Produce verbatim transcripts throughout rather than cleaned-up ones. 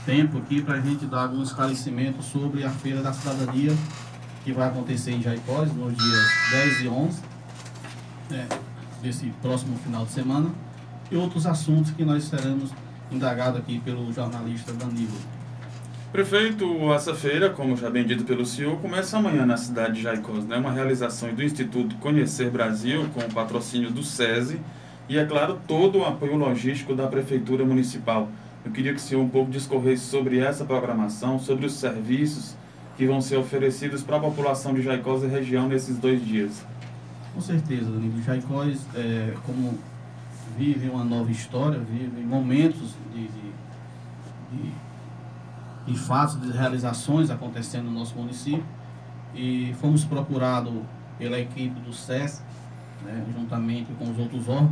tempo aqui para a gente dar algum esclarecimento sobre a Feira da Cidadania, que vai acontecer em Jaicós, nos dias dez e onze, né, desse próximo final de semana, e outros assuntos que nós seremos indagados aqui pelo jornalista Danilo. Prefeito, essa feira, como já bem dito pelo senhor, começa amanhã na cidade de Jaicós, né? Uma realização do Instituto Conhecer Brasil, com o patrocínio do SESI, e, é claro, todo o apoio logístico da Prefeitura Municipal. Eu queria que o senhor um pouco discorresse sobre essa programação, sobre os serviços que vão ser oferecidos para a população de Jaicós e região nesses dois dias. Com certeza, Danilo. Jaicós, é, como vive uma nova história, vive momentos de, de, de, de fatos, de realizações acontecendo no nosso município, e fomos procurados pela equipe do SESI, né, juntamente com os outros órgãos,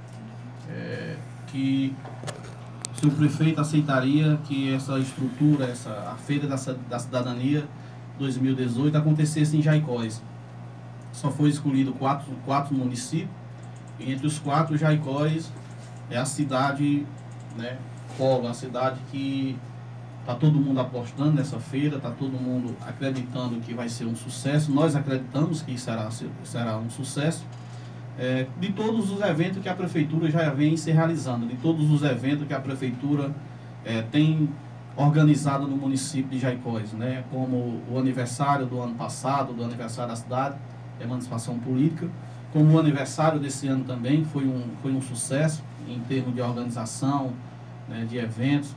é, que se o prefeito aceitaria que essa estrutura, essa, a Feira da, da Cidadania dois mil e dezoito acontecesse em Jaicós. Só foi escolhido quatro, quatro municípios, e entre os quatro, Jaicós é a cidade, né, polo, a cidade que está todo mundo apostando nessa feira, está todo mundo acreditando que vai ser um sucesso. Nós acreditamos que será, será um sucesso. É, de todos os eventos que a Prefeitura já vem se realizando, de todos os eventos que a Prefeitura é, tem organizado no município de Jaicós, né, como o aniversário do ano passado, do aniversário da cidade, emancipação política, como o aniversário desse ano também foi um, foi um sucesso em termos de organização, né, de eventos.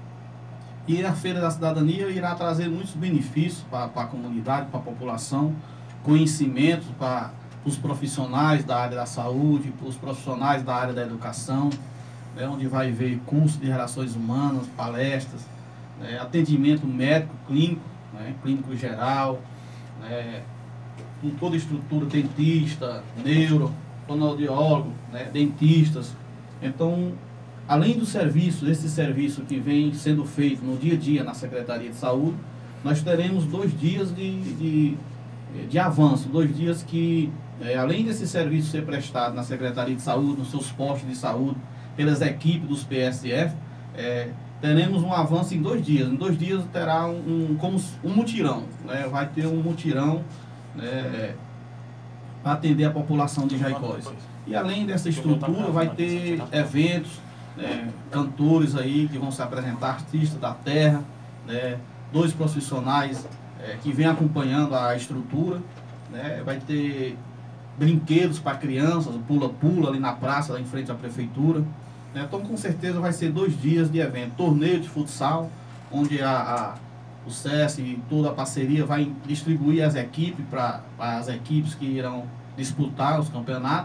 E a Feira da Cidadania irá trazer muitos benefícios para a comunidade, para a população, conhecimentos para os profissionais da área da saúde, para os profissionais da área da educação, né, onde vai haver curso de relações humanas, palestras, né, atendimento médico, clínico, né, clínico geral, né, com toda a estrutura, dentista, neuro, fonoaudiólogo, né, dentistas. Então, além do serviço, esse serviço que vem sendo feito no dia a dia na Secretaria de Saúde, nós teremos dois dias de, de, de avanço, dois dias que, é, além desse serviço ser prestado na Secretaria de Saúde, nos seus postos de saúde, pelas equipes dos P S F, é, teremos um avanço em dois dias. Em dois dias terá um, um, como um mutirão, né? Vai ter um mutirão, né, para atender a população de Jaicós. E além dessa estrutura, vai ter eventos, né, cantores aí que vão se apresentar, artistas da terra, né, dois profissionais é, que vêm acompanhando a estrutura, né, vai ter brinquedos para crianças, pula-pula ali na praça, lá em frente à prefeitura. Né, então, com certeza, vai ser dois dias de evento. Torneio de futsal, onde a, a, o SESI e toda a parceria vai distribuir as equipes para as equipes que irão disputar os campeonatos.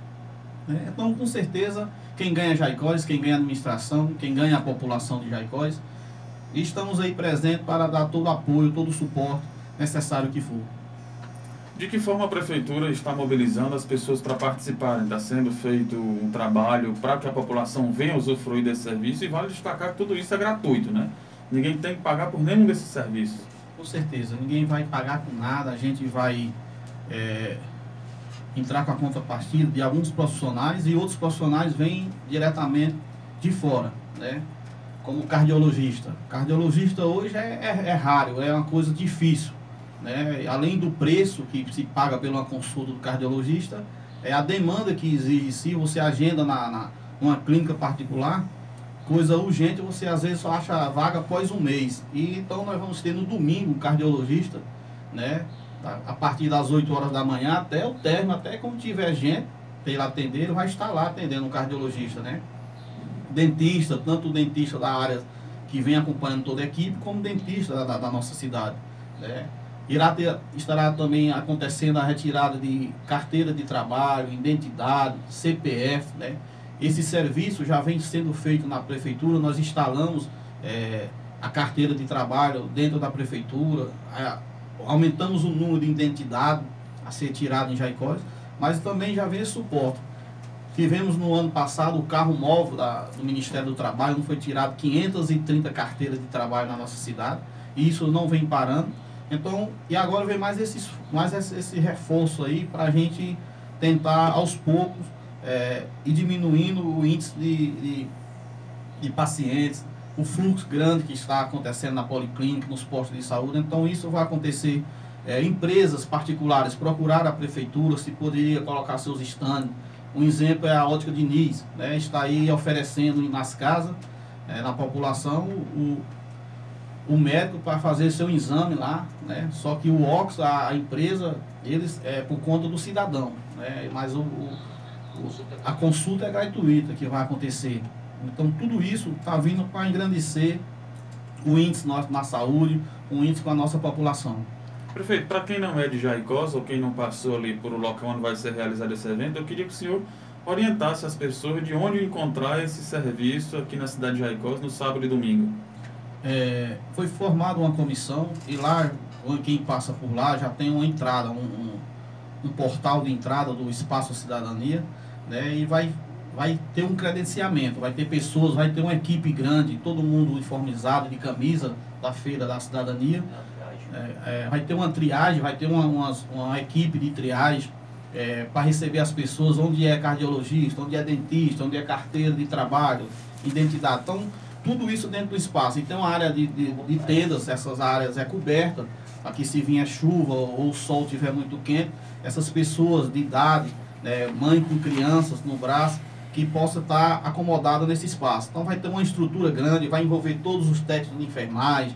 Né, então, com certeza, quem ganha Jaicós, quem ganha a administração, quem ganha a população de Jaicós. E estamos aí presentes para dar todo o apoio, todo o suporte necessário que for. De que forma a Prefeitura está mobilizando as pessoas para participarem? Está sendo feito um trabalho para que a população venha usufruir desse serviço, e vale destacar que tudo isso é gratuito, né? Ninguém tem que pagar por nenhum desses serviços. Com certeza, ninguém vai pagar com nada, a gente vai é, entrar com a contrapartida de alguns profissionais, e outros profissionais vêm diretamente de fora, né? Como cardiologista. Cardiologista hoje é, é, é raro, é uma coisa difícil. Né? Além do preço que se paga pela consulta do cardiologista, é a demanda que exige. Se você agenda na, na uma clínica particular, coisa urgente, você às vezes só acha vaga após um mês. E então nós vamos ter no domingo um cardiologista, né, a partir das oito horas da manhã até o término, até quando tiver gente para ele atender, ele vai estar lá atendendo um cardiologista, né? Dentista, tanto o dentista da área que vem acompanhando toda a equipe, como dentista da, da nossa cidade, né? Irá ter, estará também acontecendo a retirada de carteira de trabalho, identidade, C P F, né? Esse serviço já vem sendo feito na prefeitura. Nós instalamos é, a carteira de trabalho dentro da prefeitura, é, aumentamos o número de identidade a ser tirado em Jaicós, mas também já vem esse suporte. Tivemos no ano passado o carro móvel da, do Ministério do Trabalho, onde foi tirado quinhentas e trinta carteiras de trabalho na nossa cidade, e isso não vem parando. Então, e agora vem mais, esses, mais esse, esse reforço aí para a gente tentar aos poucos é, ir diminuindo o índice de, de, de pacientes, o fluxo grande que está acontecendo na policlínica, nos postos de saúde. Então isso vai acontecer. É, empresas particulares procuraram a prefeitura se poderia colocar seus estandes. Um exemplo é a Ótica Diniz, né? Está aí oferecendo nas casas, é, na população, o, o médico para fazer seu exame lá, né? Só que o óculos, a, a empresa, eles é por conta do cidadão, né? Mas o, o, o, a consulta é gratuita que vai acontecer. Então tudo isso está vindo para engrandecer o índice nosso na saúde, o índice com a nossa população. Prefeito, para quem não é de Jaicós ou quem não passou ali por o local onde vai ser realizado esse evento, eu queria que o senhor orientasse as pessoas de onde encontrar esse serviço aqui na cidade de Jaicós no sábado e domingo. É, foi formada uma comissão e lá, quem passa por lá já tem uma entrada, um, um, um portal de entrada do Espaço Cidadania, né, e vai, vai ter um credenciamento, vai ter pessoas, vai ter uma equipe grande, todo mundo uniformizado de camisa da Feira da Cidadania. É, é, vai ter uma triagem, vai ter uma, uma, uma equipe de triagem é, para receber as pessoas, onde é cardiologista, onde é dentista, onde é carteira de trabalho, identidade. Então, tudo isso dentro do espaço. Então, a área de, de, de tendas, essas áreas é coberta, aqui se vinha chuva ou o sol estiver muito quente, essas pessoas de idade, né, mãe com crianças no braço, que possa estar acomodada nesse espaço. Então, vai ter uma estrutura grande, vai envolver todos os técnicos de enfermagem,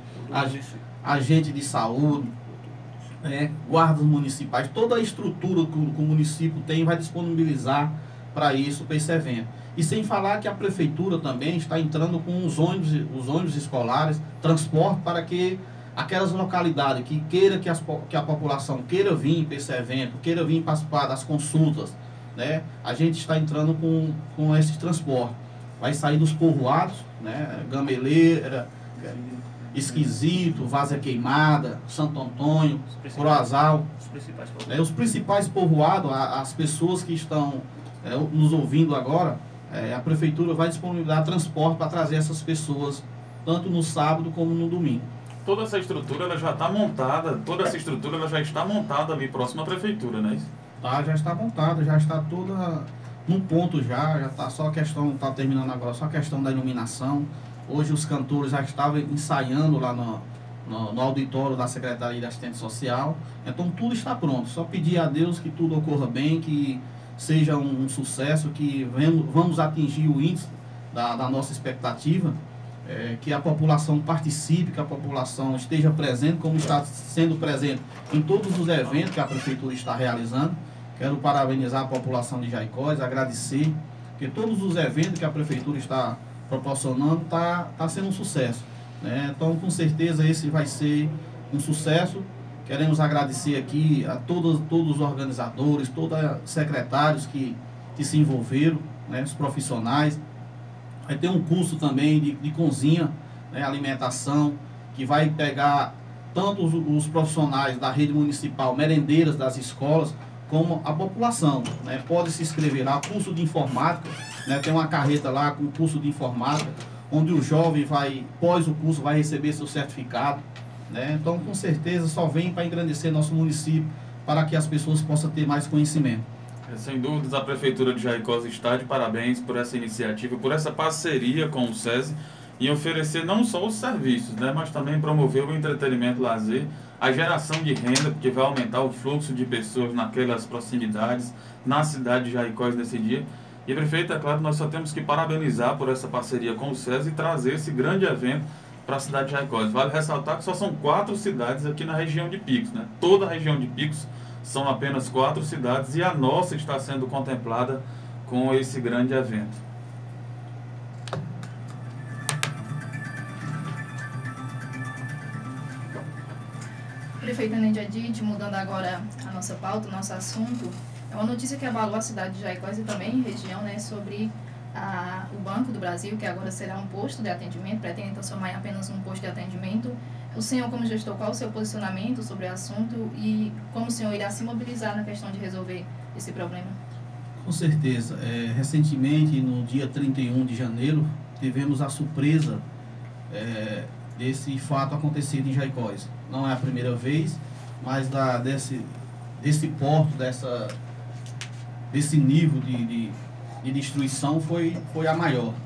agente de saúde, né, guardas municipais, toda a estrutura que o, que o município tem vai disponibilizar para isso, para esse evento. E sem falar que a prefeitura também está entrando com os ônibus, os ônibus escolares, transporte para que aquelas localidades que queira que, as, que a população queira vir para esse evento, queira vir participar das consultas, né, a gente está entrando com, com esse transporte. Vai sair dos povoados, né, Gameleira, Esquisito, Várzea Queimada, Santo Antônio, Croazal, os principais povoados, é, os principais povoados, as pessoas que estão é, nos ouvindo agora, é, a prefeitura vai disponibilizar transporte para trazer essas pessoas, tanto no sábado como no domingo. Toda essa estrutura ela já está montada, toda essa estrutura ela já está montada ali próximo à prefeitura, não é isso? Tá, já está montada, já está toda num ponto já, já está só a questão, está terminando agora, só a questão da iluminação. Hoje os cantores já estavam ensaiando lá no, no, no auditório da Secretaria de Assistência Social. Então tudo está pronto. Só pedir a Deus que tudo ocorra bem, que seja um, um sucesso, que vemos, vamos atingir o índice da, da nossa expectativa, é, que a população participe, que a população esteja presente, como está sendo presente em todos os eventos que a Prefeitura está realizando. Quero parabenizar a população de Jaicós, agradecer, que todos os eventos que a Prefeitura está proporcionando está tá sendo um sucesso, né? Então, com certeza, esse vai ser um sucesso. Queremos agradecer aqui a todos, todos os organizadores, todos os secretários que, que se envolveram, né? Os profissionais. Vai ter um curso também de, de cozinha, né? Alimentação, que vai pegar tanto os, os profissionais da rede municipal, merendeiras das escolas, como a população, né? Pode se inscrever lá, curso de informática, né? Tem uma carreta lá com curso de informática, onde o jovem vai, pós o curso, vai receber seu certificado, né? Então, com certeza, só vem para engrandecer nosso município, para que as pessoas possam ter mais conhecimento. É, sem dúvidas, a Prefeitura de Jaicós está de parabéns por essa iniciativa, por essa parceria com o SESI, em oferecer não só os serviços, né, mas também promover o entretenimento, lazer, a geração de renda, porque vai aumentar o fluxo de pessoas naquelas proximidades, na cidade de Jaicós nesse dia. E, prefeito, é claro, nós só temos que parabenizar por essa parceria com o SESI e trazer esse grande evento para a cidade de Jaicós. Vale ressaltar que só são quatro cidades aqui na região de Picos, né? Toda a região de Picos são apenas quatro cidades e a nossa está sendo contemplada com esse grande evento. Prefeita Neide Adite, mudando agora a nossa pauta, o nosso assunto, é uma notícia que abalou a cidade de Jaicós e também região, né, sobre a, o Banco do Brasil, que agora será um posto de atendimento, pretende transformar em apenas um posto de atendimento. O senhor, como gestor, qual o seu posicionamento sobre o assunto e como o senhor irá se mobilizar na questão de resolver esse problema? Com certeza. É, recentemente, no dia trinta e um de janeiro, tivemos a surpresa é, desse fato acontecido em Jaicós. Não é a primeira vez, mas da, desse, desse porto, dessa, desse nível de, de, de destruição foi, foi a maior.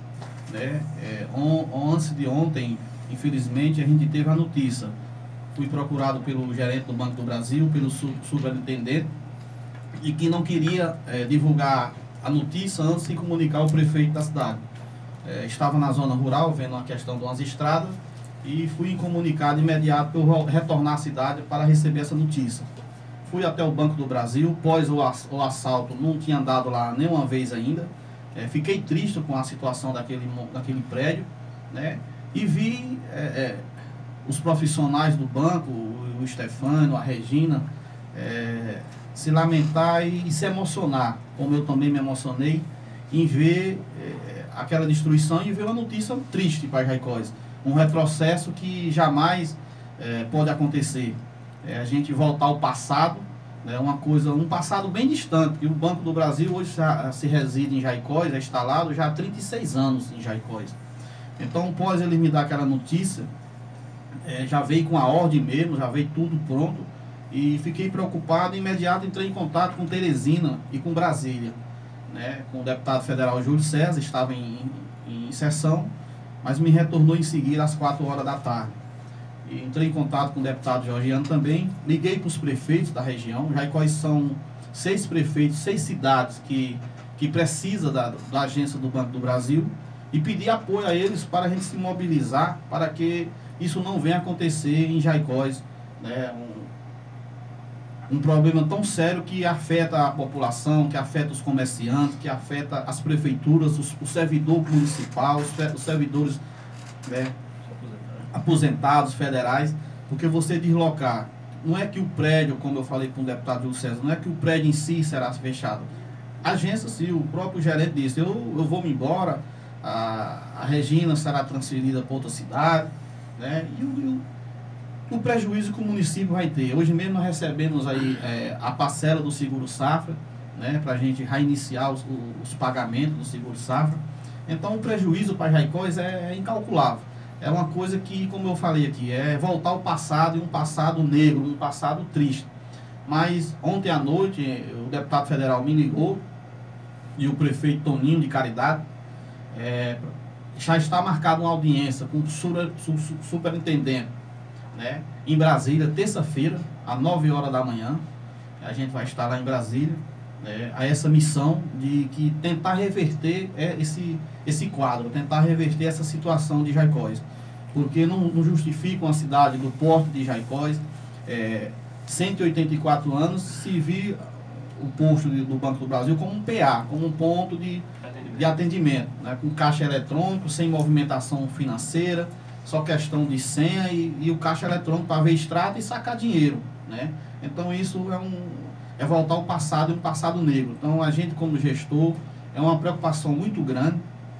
né? É, on, on, antes de ontem, infelizmente, a gente teve a notícia. Fui procurado pelo gerente do Banco do Brasil, pelo superintendente, e que não queria é, divulgar a notícia antes de comunicar ao prefeito da cidade. É, estava na zona rural, vendo a questão de umas estradas, e fui comunicado imediato para eu retornar à cidade para receber essa notícia. Fui até o Banco do Brasil, pós o, ass o assalto, não tinha andado lá nenhuma vez ainda. É, fiquei triste com a situação daquele, daquele prédio, né? E vi é, é, os profissionais do banco, o, o Stefano, a Regina, é, se lamentar e, e se emocionar, como eu também me emocionei, em ver é, aquela destruição e ver uma notícia triste para Jaicós. Um retrocesso que jamais é, pode acontecer. É, a gente voltar ao passado, né, uma coisa, um passado bem distante, porque o Banco do Brasil hoje já, se reside em Jaicós, é instalado já há trinta e seis anos em Jaicós. Então, após ele me dar aquela notícia, é, já veio com a ordem mesmo, já veio tudo pronto, e fiquei preocupado, imediato entrei em contato com Teresina e com Brasília, né, com o deputado federal Júlio César, estava em, em, em sessão, mas me retornou em seguida às quatro horas da tarde. E entrei em contato com o deputado Georgiano também, liguei para os prefeitos da região, Jaicós são seis prefeitos, seis cidades que, que precisam da, da agência do Banco do Brasil, e pedi apoio a eles para a gente se mobilizar para que isso não venha acontecer em Jaicós, né? um, um problema tão sério que afeta a população, que afeta os comerciantes, que afeta as prefeituras, os, o servidor municipal, os, os servidores, né, aposentados federais, porque você deslocar, não é que o prédio, como eu falei com o deputado Júlio César, não é que o prédio em si será fechado. A agência, sim, o próprio gerente disse, eu, eu vou me embora, a, a Regina será transferida para outra cidade, né, e o, o, o prejuízo que o município vai ter. Hoje mesmo nós recebemos aí é, a parcela do Seguro Safra, né, para a gente reiniciar os, os pagamentos do Seguro Safra. Então o prejuízo para Jaicós é, é incalculável. É uma coisa que, como eu falei aqui, é voltar ao passado, e um passado negro, um passado triste. Mas ontem à noite, o deputado federal me ligou, e o prefeito Toninho de Caridade, é, já está marcada uma audiência com o super, superintendente, né, em Brasília, terça-feira, às nove horas da manhã. A gente vai estar lá em Brasília, né, a essa missão de que tentar reverter é, esse, esse quadro, tentar reverter essa situação de Jaicós. Porque não, não justifica uma cidade do porte de Jaicós, é, cento e oitenta e quatro anos, se vir o posto de, do Banco do Brasil como um P A, como um ponto de atendimento, de atendimento, né, com caixa eletrônico, sem movimentação financeira, só questão de senha e, e o caixa eletrônico para ver extrato e sacar dinheiro, né? Então isso é, um, é voltar ao passado, e um passado negro. Então a gente, como gestor, é uma preocupação muito grande,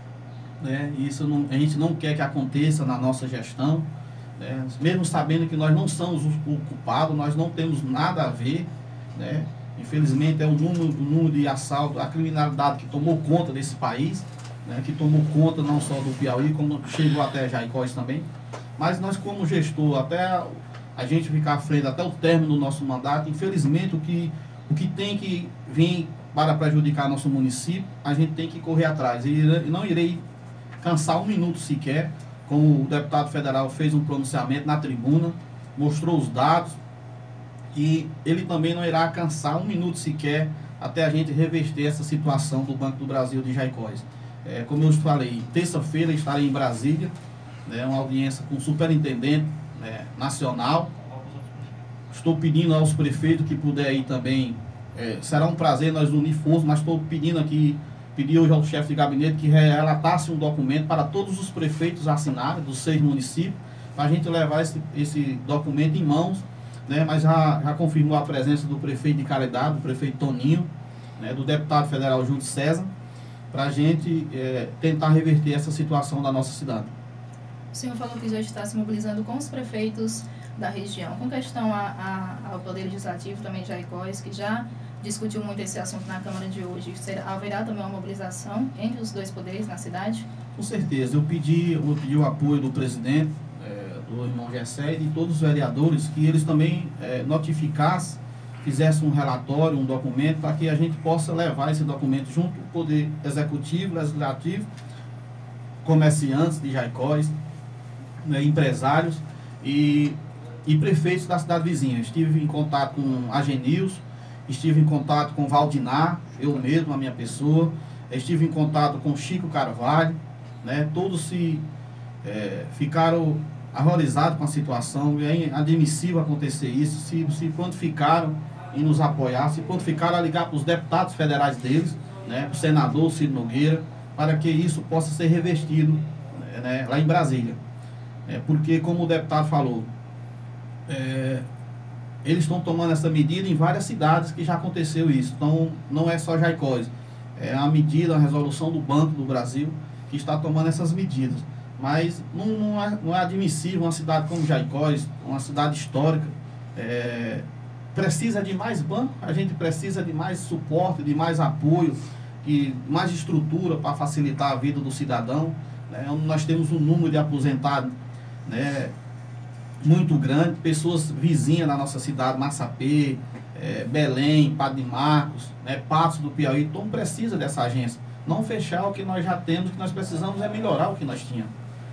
né? Isso não, a gente não quer que aconteça na nossa gestão, né? Mesmo sabendo que nós não somos o, o culpado, nós não temos nada a ver, né? Infelizmente é o número, o número de assalto, a criminalidade que tomou conta desse país, né? Que tomou conta não só do Piauí, como chegou até Jaicós também. Mas nós, como gestor, até a gente ficar à frente, até o término do nosso mandato, infelizmente o que, o que tem que vir para prejudicar nosso município, a gente tem que correr atrás. E não irei cansar um minuto sequer, como o deputado federal fez um pronunciamento na tribuna, mostrou os dados, e ele também não irá cansar um minuto sequer até a gente reverter essa situação do Banco do Brasil de Jaicós. É, como eu falei, terça-feira estarei em Brasília, né, uma audiência com o superintendente, né, nacional. Estou pedindo aos prefeitos que puder ir também, é, será um prazer nós unir forças, mas estou pedindo aqui, pedi hoje ao chefe de gabinete que relatasse um documento para todos os prefeitos assinarem, dos seis municípios, para a gente levar esse, esse documento em mãos, né, mas já, já confirmou a presença do prefeito de Caridade, do prefeito Toninho, né, do deputado federal Júlio César, para a gente é, tentar reverter essa situação da nossa cidade. O senhor falou que já está se mobilizando com os prefeitos da região, com questão a, a, ao Poder Legislativo também de Jaicós, que já discutiu muito esse assunto na Câmara de hoje. Será, haverá também uma mobilização entre os dois poderes na cidade? Com certeza. Eu pedi, eu pedi o apoio do presidente, é, do irmão Gessé, e de todos os vereadores, que eles também é, notificassem, fizessem um relatório, um documento, para que a gente possa levar esse documento junto ao Poder Executivo, Legislativo, comerciantes de Jaicós, né, empresários e, e prefeitos da cidade vizinha. Estive em contato com Agenils, estive em contato com Valdinar, eu mesmo, a minha pessoa, estive em contato com Chico Carvalho, né, todos se é, ficaram horrorizados com a situação. É inadmissível acontecer isso. Se, se prontificaram em nos apoiar, se prontificaram a ligar para os deputados federais deles, né, para o senador Ciro Nogueira, para que isso possa ser revestido, né, lá em Brasília. É, porque, como o deputado falou, é, eles estão tomando essa medida em várias cidades que já aconteceu isso. Então, não é só Jaicós. É a medida, a resolução do Banco do Brasil que está tomando essas medidas. Mas não, não, é, não é admissível uma cidade como Jaicós, uma cidade histórica, é, precisa de mais banco, a gente precisa de mais suporte, de mais apoio, de mais estrutura para facilitar a vida do cidadão. Né? Nós temos um número de aposentados, né, muito grande, pessoas vizinhas da nossa cidade, Massapê, é, Belém, Padre Marcos, né, Patos do Piauí, então precisa dessa agência. Não fechar o que nós já temos, o que nós precisamos é melhorar o que nós tínhamos.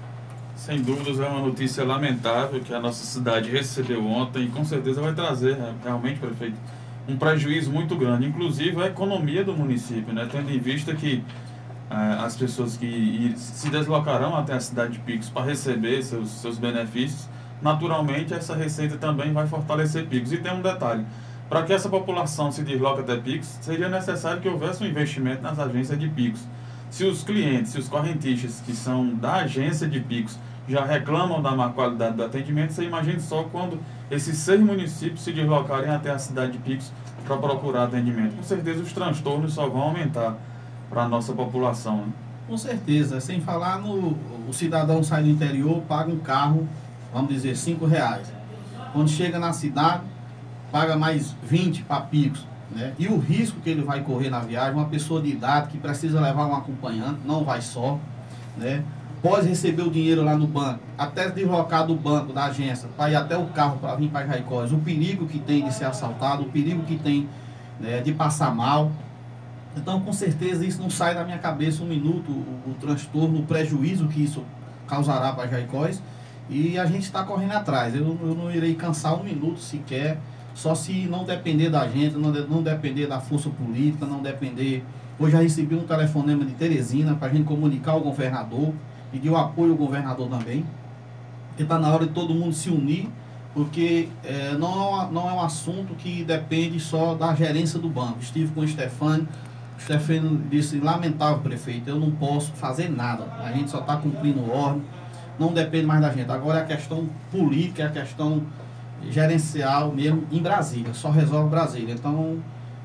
Sem dúvidas, é uma notícia lamentável que a nossa cidade recebeu ontem e com certeza vai trazer, realmente, prefeito, um prejuízo muito grande, inclusive a economia do município, né? Tendo em vista que ah, as pessoas que se deslocarão até a cidade de Picos para receber seus, seus benefícios, naturalmente essa receita também vai fortalecer Picos. E tem um detalhe, para que essa população se desloque até Picos, seria necessário que houvesse um investimento nas agências de Picos. Se os clientes, se os correntistas que são da agência de Picos já reclamam da má qualidade do atendimento, você imagine só quando esses seis municípios se deslocarem até a cidade de Picos para procurar atendimento. Com certeza os transtornos só vão aumentar para a nossa população. Né? Com certeza, sem falar no o cidadão sai do interior, paga um carro, vamos dizer, cinco reais. Quando chega na cidade, paga mais vinte para Picos. Né? E o risco que ele vai correr na viagem, uma pessoa de idade que precisa levar um acompanhante, não vai só, né? Pode receber o dinheiro lá no banco, até deslocar do banco, da agência, para ir até o carro para vir para Jaicós, o perigo que tem de ser assaltado, o perigo que tem, né, de passar mal. Então, com certeza, isso não sai da minha cabeça um minuto, o, o transtorno, o prejuízo que isso causará para Jaicós, e a gente está correndo atrás. Eu, eu não irei cansar um minuto sequer, só se não depender da gente, não, de, não depender da força política, não depender... Hoje já recebi um telefonema de Teresina para a gente comunicar ao governador, pedir o apoio ao governador também, porque está na hora de todo mundo se unir, porque é, não, é, não é um assunto que depende só da gerência do banco. Estive com o Stefano, o Stefano disse, lamentável, prefeito, eu não posso fazer nada, a gente só está cumprindo ordem, não depende mais da gente. Agora é a questão política, é a questão gerencial mesmo em Brasília, só resolve Brasília. Então,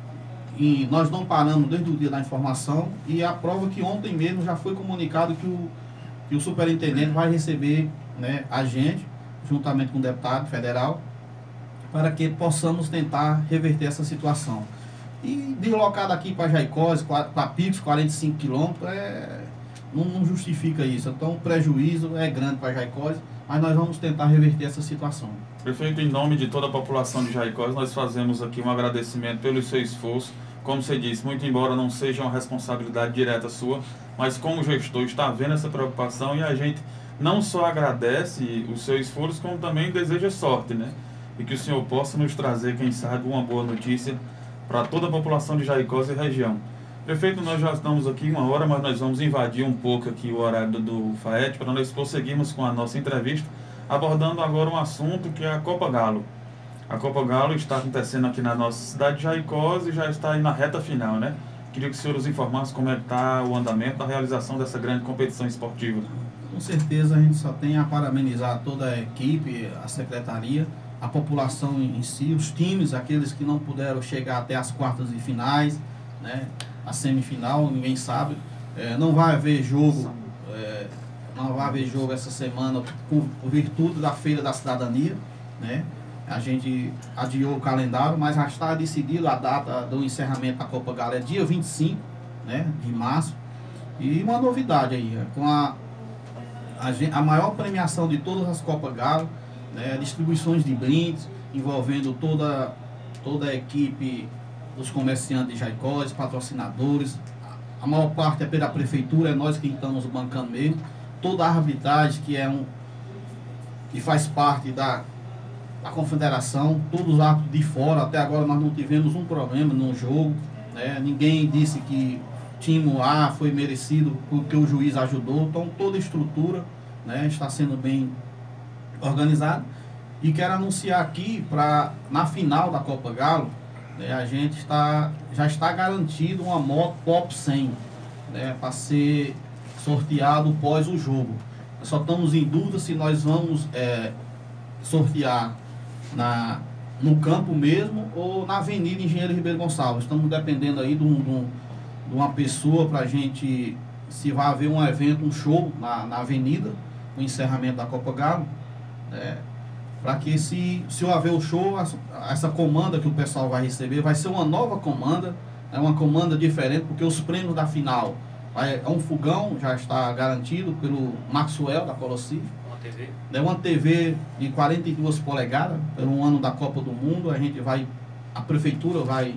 e nós não paramos desde o dia da informação, e a prova que ontem mesmo já foi comunicado que o, que o superintendente vai receber, né, a gente, juntamente com o deputado federal, para que possamos tentar reverter essa situação. E deslocar daqui para Jaicós, para Picos, quarenta e cinco quilômetros, é, não, não justifica isso. Então o prejuízo é grande para Jaicós, mas nós vamos tentar reverter essa situação. Prefeito, em nome de toda a população de Jaicós, nós fazemos aqui um agradecimento pelo seu esforço. Como você disse, muito embora não seja uma responsabilidade direta sua, mas como gestor está vendo essa preocupação e a gente não só agradece o seu esforço, como também deseja sorte, né? E que o senhor possa nos trazer, quem sabe, uma boa notícia para toda a população de Jaicós e região. Prefeito, nós já estamos aqui uma hora, mas nós vamos invadir um pouco aqui o horário do FAET para nós prosseguirmos com a nossa entrevista, abordando agora um assunto que é a Copa Galo. A Copa Galo está acontecendo aqui na nossa cidade de Jaicós e já está aí na reta final, né? Queria que o senhor nos informasse como é que está o andamento da realização dessa grande competição esportiva. Com certeza, a gente só tem a parabenizar toda a equipe, a secretaria, a população em si, os times, aqueles que não puderam chegar até as quartas de finais, né? A semifinal, ninguém sabe. É, não vai haver jogo, é, não vai haver jogo essa semana por, por virtude da Feira da Cidadania, né? A gente adiou o calendário, mas já está decidido a data do encerramento da Copa Galo, é dia vinte e cinco, né, de março. E uma novidade aí, com a, a, a maior premiação de todas as Copas Galo, né, distribuições de brindes, envolvendo toda, toda a equipe dos comerciantes de Jaicós, patrocinadores. A maior parte é pela prefeitura, é nós que estamos bancando mesmo. toda a arbitragem que é um que faz parte da, da confederação, todos os árbitros de fora. Até agora nós não tivemos um problema no jogo, né? Ninguém disse que time A foi merecido porque o juiz ajudou. Então toda a estrutura, né, está sendo bem organizada. E quero anunciar aqui para na final da Copa Galo, né, a gente está, já está garantido uma moto Pop cem, né, para ser sorteado pós o jogo. Nós só estamos em dúvida se nós vamos é, sortear na, no campo mesmo ou na Avenida Engenheiro Ribeiro Gonçalves. Estamos dependendo aí de, um, de, um, de uma pessoa para a gente, se vai haver um evento, um show na, na Avenida, o encerramento da Copa Galo, né, para que se, se haver o show, essa comanda que o pessoal vai receber vai ser uma nova comanda, é uma comanda diferente, porque os prêmios da final é um fogão, já está garantido pelo Maxwell da Colossi. Uma T V? É uma T V de quarenta e duas polegadas, pelo ano da Copa do Mundo. A gente vai, a prefeitura vai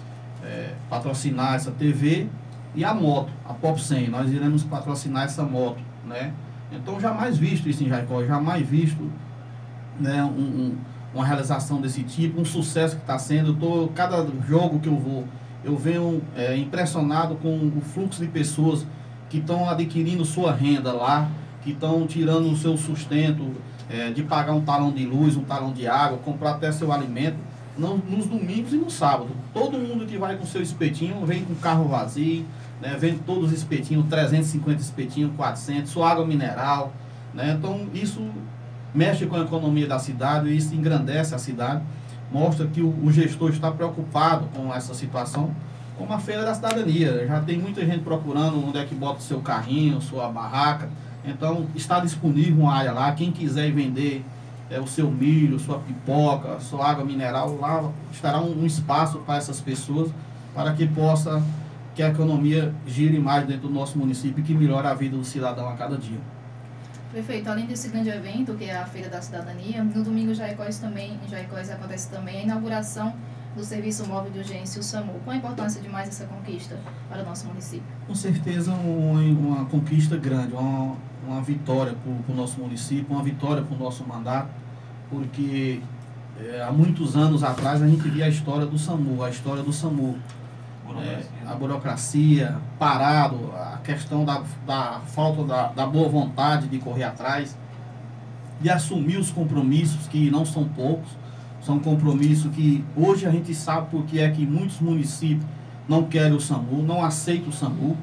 é, patrocinar essa T V e a moto, a Pop cem. Nós iremos patrocinar essa moto, né? Então, jamais visto isso em Jaicó, jamais visto, né, um, um, uma realização desse tipo, um sucesso que está sendo. Eu tô, cada jogo que eu vou, eu venho é, impressionado com o fluxo de pessoas que estão adquirindo sua renda lá, que estão tirando o seu sustento, é, de pagar um talão de luz, um talão de água, comprar até seu alimento, não, nos domingos e no sábado. Todo mundo que vai com seu espetinho vem com carro vazio, né, vem todos os espetinhos, trezentos e cinquenta espetinhos, quatrocentos, sua água mineral, né? Então isso mexe com a economia da cidade, e isso engrandece a cidade, mostra que o, o gestor está preocupado com essa situação, como a Feira da Cidadania. Já tem muita gente procurando onde é que bota o seu carrinho, sua barraca. Então está disponível uma área lá, quem quiser ir vender é, o seu milho, sua pipoca, sua água mineral, lá estará um, um espaço para essas pessoas, para que possa, que a economia gire mais dentro do nosso município e que melhore a vida do cidadão a cada dia. Prefeito, além desse grande evento, que é a Feira da Cidadania, no domingo em Jaicós também, em Jaicós acontece também a inauguração do Serviço Móvel de Urgência, o SAMU. Qual a importância de mais essa conquista para o nosso município? Com certeza uma, uma conquista grande, uma, uma vitória para o nosso município, uma vitória para o nosso mandato, porque é, há muitos anos atrás a gente via a história do SAMU, a história do SAMU. É, a burocracia, parado, a questão da, da falta da, da boa vontade de correr atrás, de assumir os compromissos, que não são poucos, são compromissos que hoje a gente sabe porque é que muitos municípios não querem o SAMU, não aceitam o SAMU.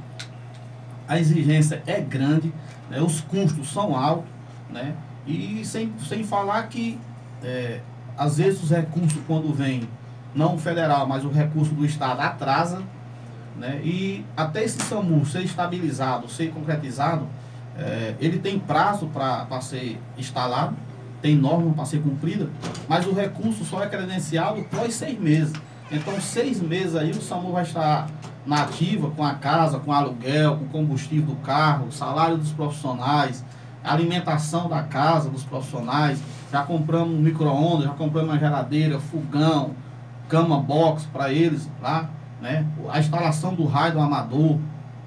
A exigência é grande, né, os custos são altos, né, e sem, sem falar que é, às vezes os recursos quando vêm, não federal, mas o recurso do Estado atrasa, né? E até esse SAMU ser estabilizado, ser concretizado, é, ele tem prazo para ser instalado, tem norma para ser cumprida, mas o recurso só é credenciado após seis meses. Então, seis meses aí o SAMU vai estar na ativa, com a casa, com aluguel, com combustível do carro, salário dos profissionais, alimentação da casa dos profissionais. Já compramos um micro-ondas, já compramos uma geladeira, fogão, cama box para eles lá, né? A instalação do rádio amador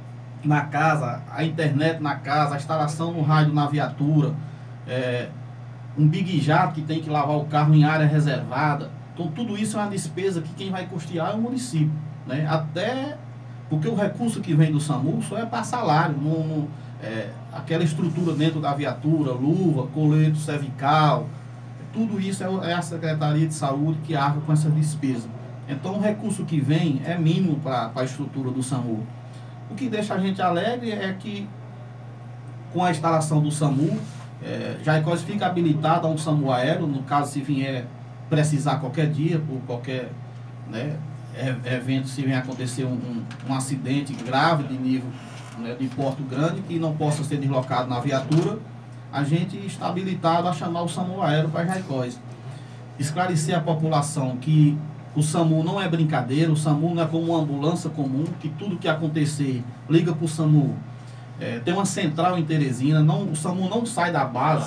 na casa, a internet na casa, a instalação do rádio na viatura, é, um big jato que tem que lavar o carro em área reservada. Então tudo isso é uma despesa que quem vai custear é o município, né? Até porque o recurso que vem do SAMU só é para salário, não, não, é, aquela estrutura dentro da viatura, luva, colete cervical. Tudo isso é a Secretaria de Saúde que arca com essa despesa. Então, o recurso que vem é mínimo para a estrutura do SAMU. O que deixa a gente alegre é que, com a instalação do SAMU, é, Jaicós fica habilitado a um SAMU aéreo, no caso, se vier precisar qualquer dia, por qualquer, né, evento, se vier acontecer um, um, um acidente grave de nível, né, de porte grande, que não possa ser deslocado na viatura, a gente está habilitado a chamar o SAMU aéreo para Jaicós. Esclarecer a população que o SAMU não é brincadeira, o SAMU não é como uma ambulância comum, que tudo que acontecer, liga para o SAMU. É, tem uma central em Teresina, não, o SAMU não sai da base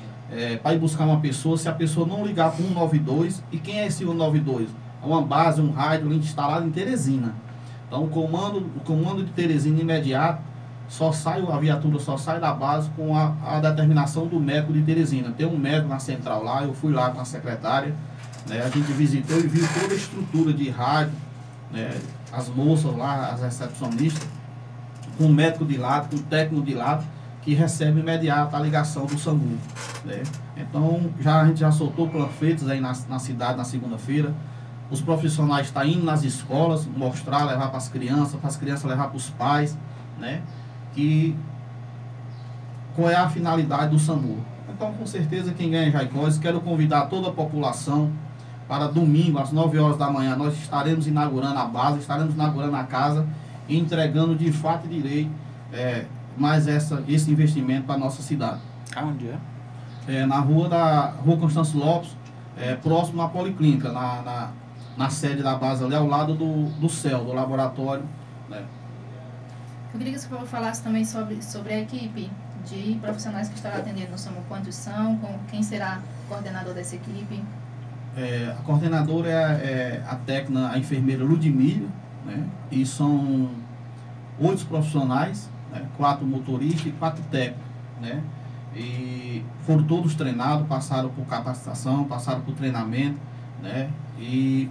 é, para ir buscar uma pessoa se a pessoa não ligar para o um nove dois. E quem é esse um nove dois? É uma base, um rádio instalado em Teresina. Então o comando, o comando de Teresina imediato só sai, a viatura só sai da base com a, a determinação do médico de Teresina. Tem um médico na central lá, eu fui lá com a secretária, né, a gente visitou e viu toda a estrutura de rádio, né, as moças lá, as recepcionistas, com o médico de lado, com o técnico de lado, que recebe imediata a ligação do SAMU, né. Então, já, a gente já soltou panfletos aí na, na cidade na segunda-feira. Os profissionais estão indo nas escolas, mostrar, levar para as crianças, para as crianças levar para os pais, né? Que qual é a finalidade do SAMU. Então, com certeza, quem ganha Jaicós, quero convidar toda a população para domingo, às nove horas da manhã, nós estaremos inaugurando a base, estaremos inaugurando a casa e entregando de fato e direito é, mais essa, esse investimento para a nossa cidade. Aonde é? É, na rua da Rua Constâncio Lopes, é, próximo à Policlínica, na, na, na sede da base ali, ao lado do, do C E L, do laboratório, né? Eu queria que você falasse também sobre, sobre a equipe de profissionais que estarão atendendo no SAMU. Quantos são? Com, quem será o coordenador dessa equipe? É, a coordenadora é, é a técnica, a enfermeira Ludmília, né? E são oito profissionais, né? Quatro motoristas e quatro técnicos, né? E foram todos treinados, passaram por capacitação, passaram por treinamento, né? E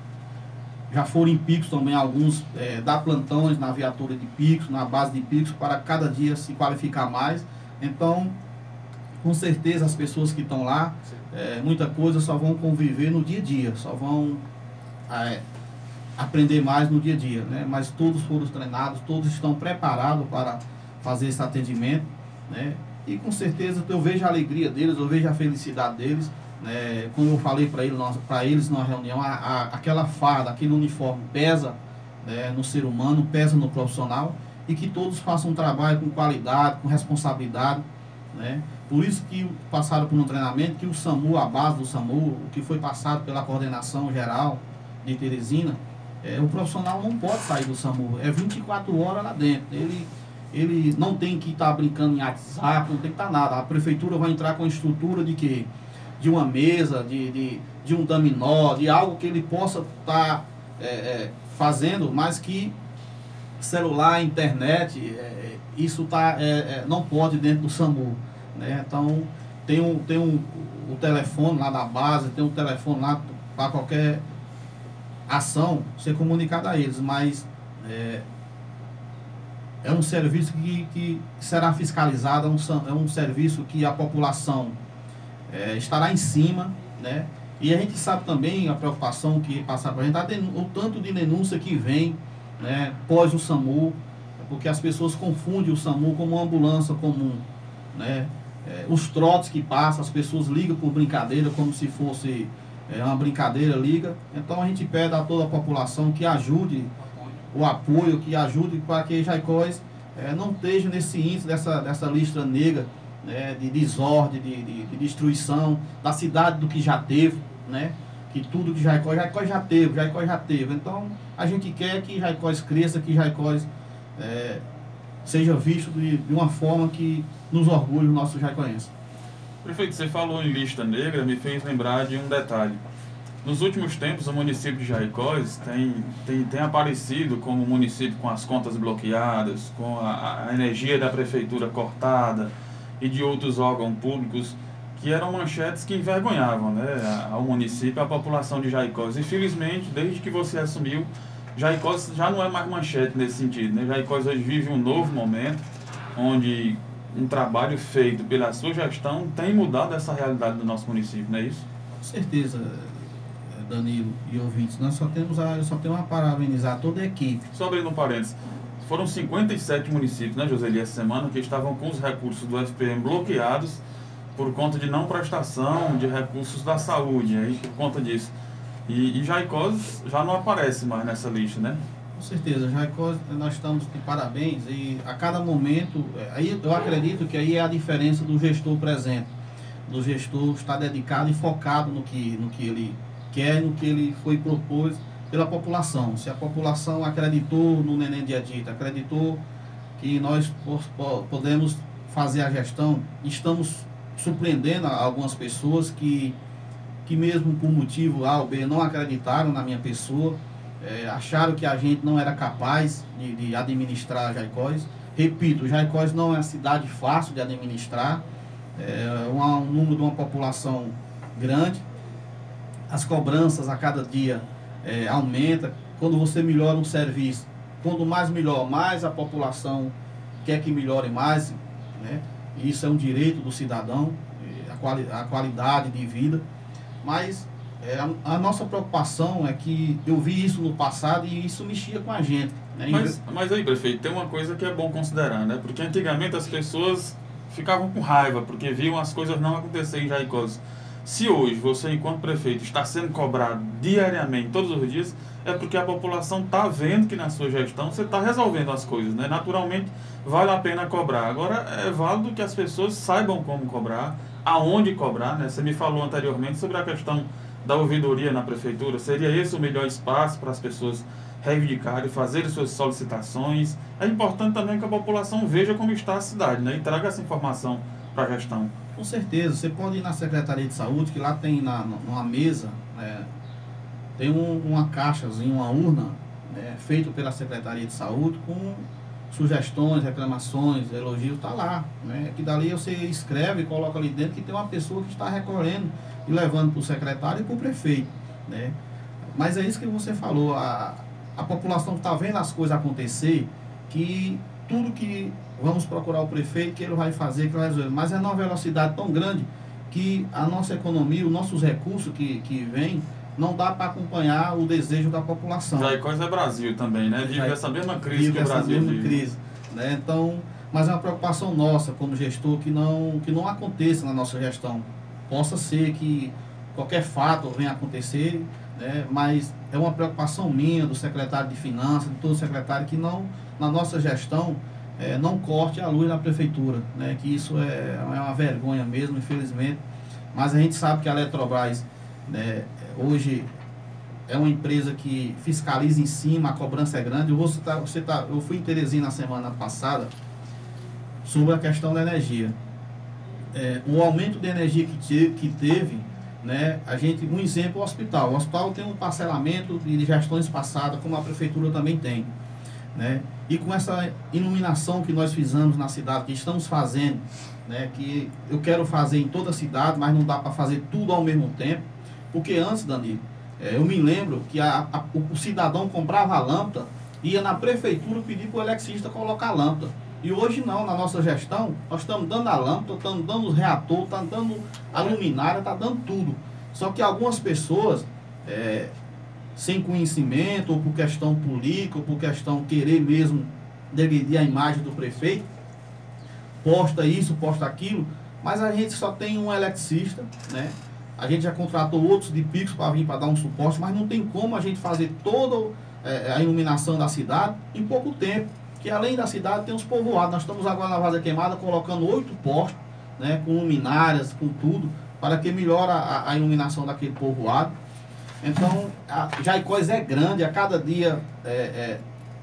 já foram em picos também, alguns é, dá plantões na viatura de picos, na base de picos, para cada dia se qualificar mais. Então, com certeza as pessoas que estão lá, é, muita coisa só vão conviver no dia a dia, só vão é, aprender mais no dia a dia, né? Mas todos foram treinados, todos estão preparados para fazer esse atendimento, né? E com certeza eu vejo a alegria deles, eu vejo a felicidade deles, né? Como eu falei para eles, para eles numa reunião, a, a, aquela farda, aquele uniforme pesa, né, no ser humano, pesa no profissional, e que todos façam um trabalho com qualidade, com responsabilidade, né? Por isso que passaram por um treinamento, que o SAMU, a base do SAMU, o que foi passado pela coordenação geral de Teresina, é, o profissional não pode sair do SAMU, é vinte e quatro horas lá dentro, ele... Ele não tem que estar tá brincando em WhatsApp, não tem que estar tá nada. A prefeitura vai entrar com a estrutura de quê? De uma mesa, de, de, de um dominó, de algo que ele possa estar tá, é, é, fazendo, mas que celular, internet, é, isso tá, é, é, não pode dentro do SAMU, né? Então, tem, um, tem um, o telefone lá da base, tem um telefone lá para qualquer ação ser comunicada a eles, mas... É, É um serviço que, que será fiscalizado, é um, é um serviço que a população é, estará em cima, né? E a gente sabe também a preocupação que passar para a gente, o tanto de denúncia que vem, né, pós o SAMU, porque as pessoas confundem o SAMU como uma ambulância comum, né? É, os trotes que passam, as pessoas ligam por brincadeira, como se fosse é, uma brincadeira, liga. Então a gente pede a toda a população que ajude, o apoio, que ajude para que Jaicós é, não esteja nesse índice dessa, dessa lista negra, né, de desordem, de, de, de destruição da cidade do que já teve, né, que tudo que Jaicós, Jaicós já teve, Jaicós já teve. Então a gente quer que Jaicós cresça, que Jaicós é, seja visto de, de uma forma que nos orgulhe o nosso jaicoense. Prefeito, você falou em lista negra, me fez lembrar de um detalhe. Nos últimos tempos, o município de Jaicós tem, tem, tem aparecido como um município com as contas bloqueadas, com a, a energia da prefeitura cortada e de outros órgãos públicos, que eram manchetes que envergonhavam, né, ao município, a população de Jaicós. Infelizmente, desde que você assumiu, Jaicós já não é mais manchete nesse sentido, né? Jaicós hoje vive um novo momento, onde um trabalho feito pela sua gestão tem mudado essa realidade do nosso município, não é isso? Com certeza, Danilo e ouvintes, nós só temos a, só temos a parabenizar toda a equipe. Só abrindo um parênteses, foram cinquenta e sete municípios, né, Joseli, essa semana, que estavam com os recursos do F P M bloqueados por conta de não prestação de recursos da saúde, aí por conta disso. E, e Jaicós já não aparece mais nessa lista, né? Com certeza, Jaicós, nós estamos de parabéns e a cada momento, aí eu acredito que aí é a diferença do gestor presente, do gestor estar dedicado e focado no que, no que ele quer, no que ele foi propôs pela população. Se a população acreditou no Neném Dia Dito, acreditou que nós podemos fazer a gestão, estamos surpreendendo algumas pessoas que, que mesmo por motivo A ou B não acreditaram na minha pessoa, é, acharam que a gente não era capaz de, de administrar Jaicós. repito, Jaicós não é uma cidade fácil de administrar, é uma, um número de uma população grande, as cobranças a cada dia é, aumenta. Quando você melhora um serviço, quando mais melhor, mais a população quer que melhore mais, né? Isso é um direito do cidadão, a, quali a qualidade de vida, mas é, a, a nossa preocupação é que eu vi isso no passado e isso mexia com a gente, né? Mas, mas aí, prefeito, tem uma coisa que é bom considerar, né? Porque antigamente as pessoas ficavam com raiva, porque viam as coisas não acontecerem em Jaicós. Se hoje você, enquanto prefeito, está sendo cobrado diariamente, todos os dias, é porque a população está vendo que na sua gestão você está resolvendo as coisas, né? Naturalmente, vale a pena cobrar. Agora, é válido que as pessoas saibam como cobrar, aonde cobrar, né? Você me falou anteriormente sobre a questão da ouvidoria na prefeitura. Seria esse o melhor espaço para as pessoas reivindicarem, fazerem suas solicitações? É importante também que a população veja como está a cidade, né? E traga essa informação para a gestão. Com certeza, você pode ir na Secretaria de Saúde, que lá tem na, numa mesa, né, tem um, uma caixazinha, uma urna, né, feita pela Secretaria de Saúde com sugestões, reclamações, elogios, está lá, né, que dali você escreve e coloca ali dentro que tem uma pessoa que está recolhendo e levando para o secretário e para o prefeito, né. Mas é isso que você falou, a, a população está vendo as coisas acontecer, que tudo que vamos procurar o prefeito, que ele vai fazer, que ele vai resolver. Mas é numa velocidade tão grande que a nossa economia, os nossos recursos que, que vêm, não dá para acompanhar o desejo da população. Jaicós é Brasil também, né? Vive Já, essa mesma crise vive que o Brasil essa mesma vive. Crise, né? Então, mas é uma preocupação nossa como gestor que não, que não aconteça na nossa gestão. Possa ser que qualquer fato venha a acontecer, né? Mas é uma preocupação minha, do secretário de Finanças, de todo secretário, que não, na nossa gestão, É, não corte a luz na prefeitura, né? Que isso é, é uma vergonha mesmo, infelizmente. Mas a gente sabe que a Eletrobras, né, hoje é uma empresa que fiscaliza em cima, a cobrança é grande. Eu, vou citar, você tá, eu fui em Teresina na semana passada sobre a questão da energia. É, o aumento de energia que, te, que teve, né, a gente, um exemplo, o hospital. O hospital tem um parcelamento de gestões passadas, como a prefeitura também tem, né? E com essa iluminação que nós fizemos na cidade, que estamos fazendo, né, que eu quero fazer em toda a cidade, mas não dá para fazer tudo ao mesmo tempo, porque antes, Danilo, é, eu me lembro que a, a, o, o cidadão comprava a lâmpada, ia na prefeitura pedir para o eletricista colocar a lâmpada. E hoje não, na nossa gestão, nós estamos dando a lâmpada, estamos dando os reatores, estamos dando a luminária, está dando tudo. Só que algumas pessoas... É, sem conhecimento, ou por questão política, ou por questão querer mesmo dividir a imagem do prefeito, posta isso, posta aquilo, mas a gente só tem um eletricista, né? A gente já contratou outros de picos para vir para dar um suporte, mas não tem como a gente fazer toda é, a iluminação da cidade em pouco tempo, que além da cidade tem os povoados. Nós estamos agora na Vaza Queimada colocando oito postos, né, com luminárias, com tudo, para que melhore a, a iluminação daquele povoado. Então, a Jaicós é grande, a cada dia é, é,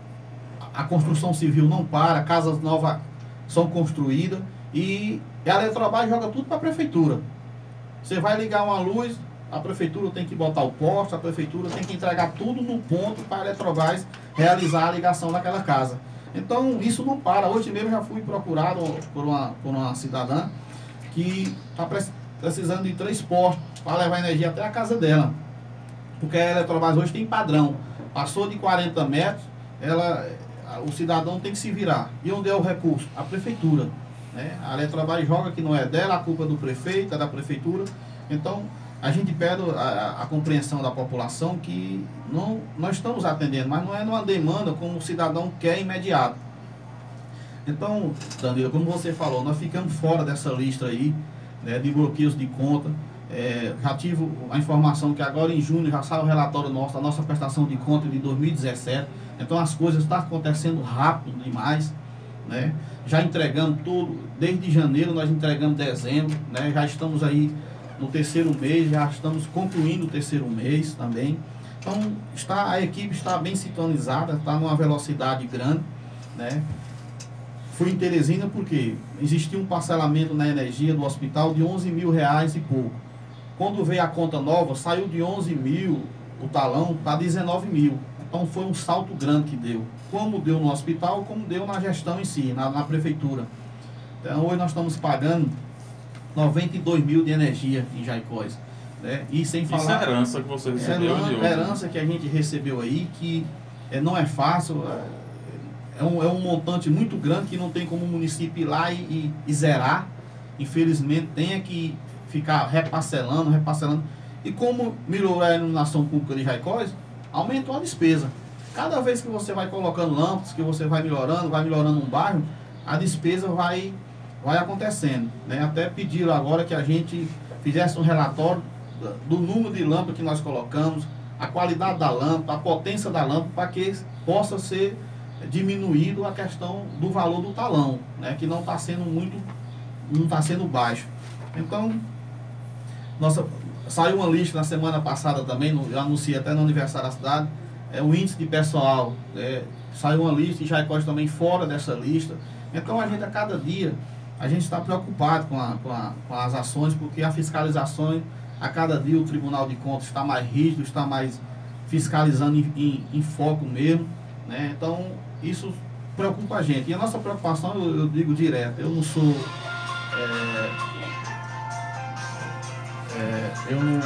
a construção civil não para, casas novas são construídas e a Eletrobras joga tudo para a prefeitura. Você vai ligar uma luz, a prefeitura tem que botar o poste, a prefeitura tem que entregar tudo no ponto para a Eletrobras realizar a ligação daquela casa. Então, isso não para. Hoje mesmo já fui procurado por uma, por uma cidadã que está precisando de três postes para levar energia até a casa dela. Porque a Eletrobras hoje tem padrão. Passou de quarenta metros, ela, o cidadão tem que se virar. E onde é o recurso? A prefeitura, né? A Eletrobras joga que não é dela, a culpa é do prefeito, é da prefeitura. Então, a gente pede a, a compreensão da população que não, nós estamos atendendo, mas não é numa demanda como o cidadão quer imediato. Então, Danilo, como você falou, nós ficamos fora dessa lista aí, né, de bloqueios de conta. É, já tive a informação que agora em junho já sai o relatório nosso, da nossa prestação de conta de dois mil e dezessete. Então as coisas estão acontecendo rápido demais, né? Já entregamos tudo, desde janeiro nós entregamos dezembro, né? Já estamos aí no terceiro mês, já estamos concluindo o terceiro mês também. Então está, a equipe está bem sintonizada, está numa velocidade grande, né? Fui em Teresina porque existia um parcelamento na energia do hospital de onze mil reais e pouco. Quando veio a conta nova, saiu de onze mil, o talão, para dezenove mil. Então foi um salto grande que deu, como deu no hospital, como deu na gestão em si, na, na prefeitura. Então hoje nós estamos pagando noventa e dois mil de energia em Jaicós, né? E sem falar... Isso é herança que você recebeu de É herança que a gente recebeu aí, que é, não é fácil, é, é, um, é um montante muito grande que não tem como o município ir lá e, e, e zerar. Infelizmente tem que ficar reparcelando, reparcelando. E como melhorou a iluminação pública de Jaicós, aumentou a despesa. Cada vez que você vai colocando lâmpadas, que você vai melhorando, vai melhorando um bairro, a despesa vai, vai acontecendo, né? Até pediram agora que a gente fizesse um relatório do número de lâmpadas que nós colocamos, a qualidade da lâmpada, a potência da lâmpada, para que possa ser diminuído a questão do valor do talão, né? Que não está sendo muito, não está sendo baixo. Então, nossa, saiu uma lista na semana passada também, no, eu anunciei até no aniversário da cidade, é, o índice de pessoal, é, saiu uma lista e Jaicós também fora dessa lista. Então a gente a cada dia, a gente está preocupado com, a, com, a, com as ações, porque a fiscalização, a cada dia o Tribunal de Contas está mais rígido, está mais fiscalizando em, em, em foco mesmo, né? Então isso preocupa a gente. E a nossa preocupação, eu, eu digo direto, eu não sou... É, é, eu não...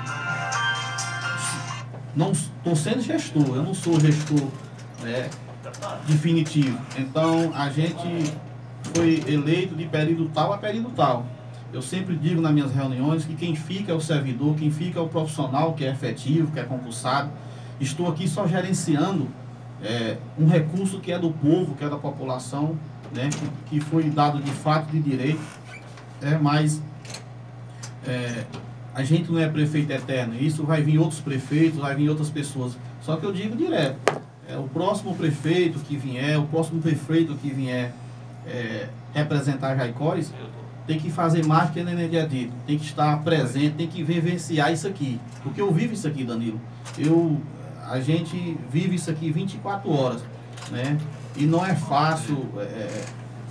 não estou sendo gestor, eu não sou gestor, né, definitivo. Então a gente foi eleito de período tal a período tal. Eu sempre digo nas minhas reuniões que quem fica é o servidor, quem fica é o profissional que é efetivo, que é concursado. Estou aqui só gerenciando é, um recurso que é do povo, que é da população, né, que, que foi dado de fato de direito, é, mas é, a gente não é prefeito eterno, isso vai vir outros prefeitos, vai vir outras pessoas. Só que eu digo direto, é, o próximo prefeito que vier, o próximo prefeito que vier é, representar Jaicós, tem que fazer mais que nem dia dito, tem que estar presente, tem que vivenciar isso aqui. Porque eu vivo isso aqui, Danilo. Eu, a gente vive isso aqui vinte e quatro horas, né? E não é fácil... É,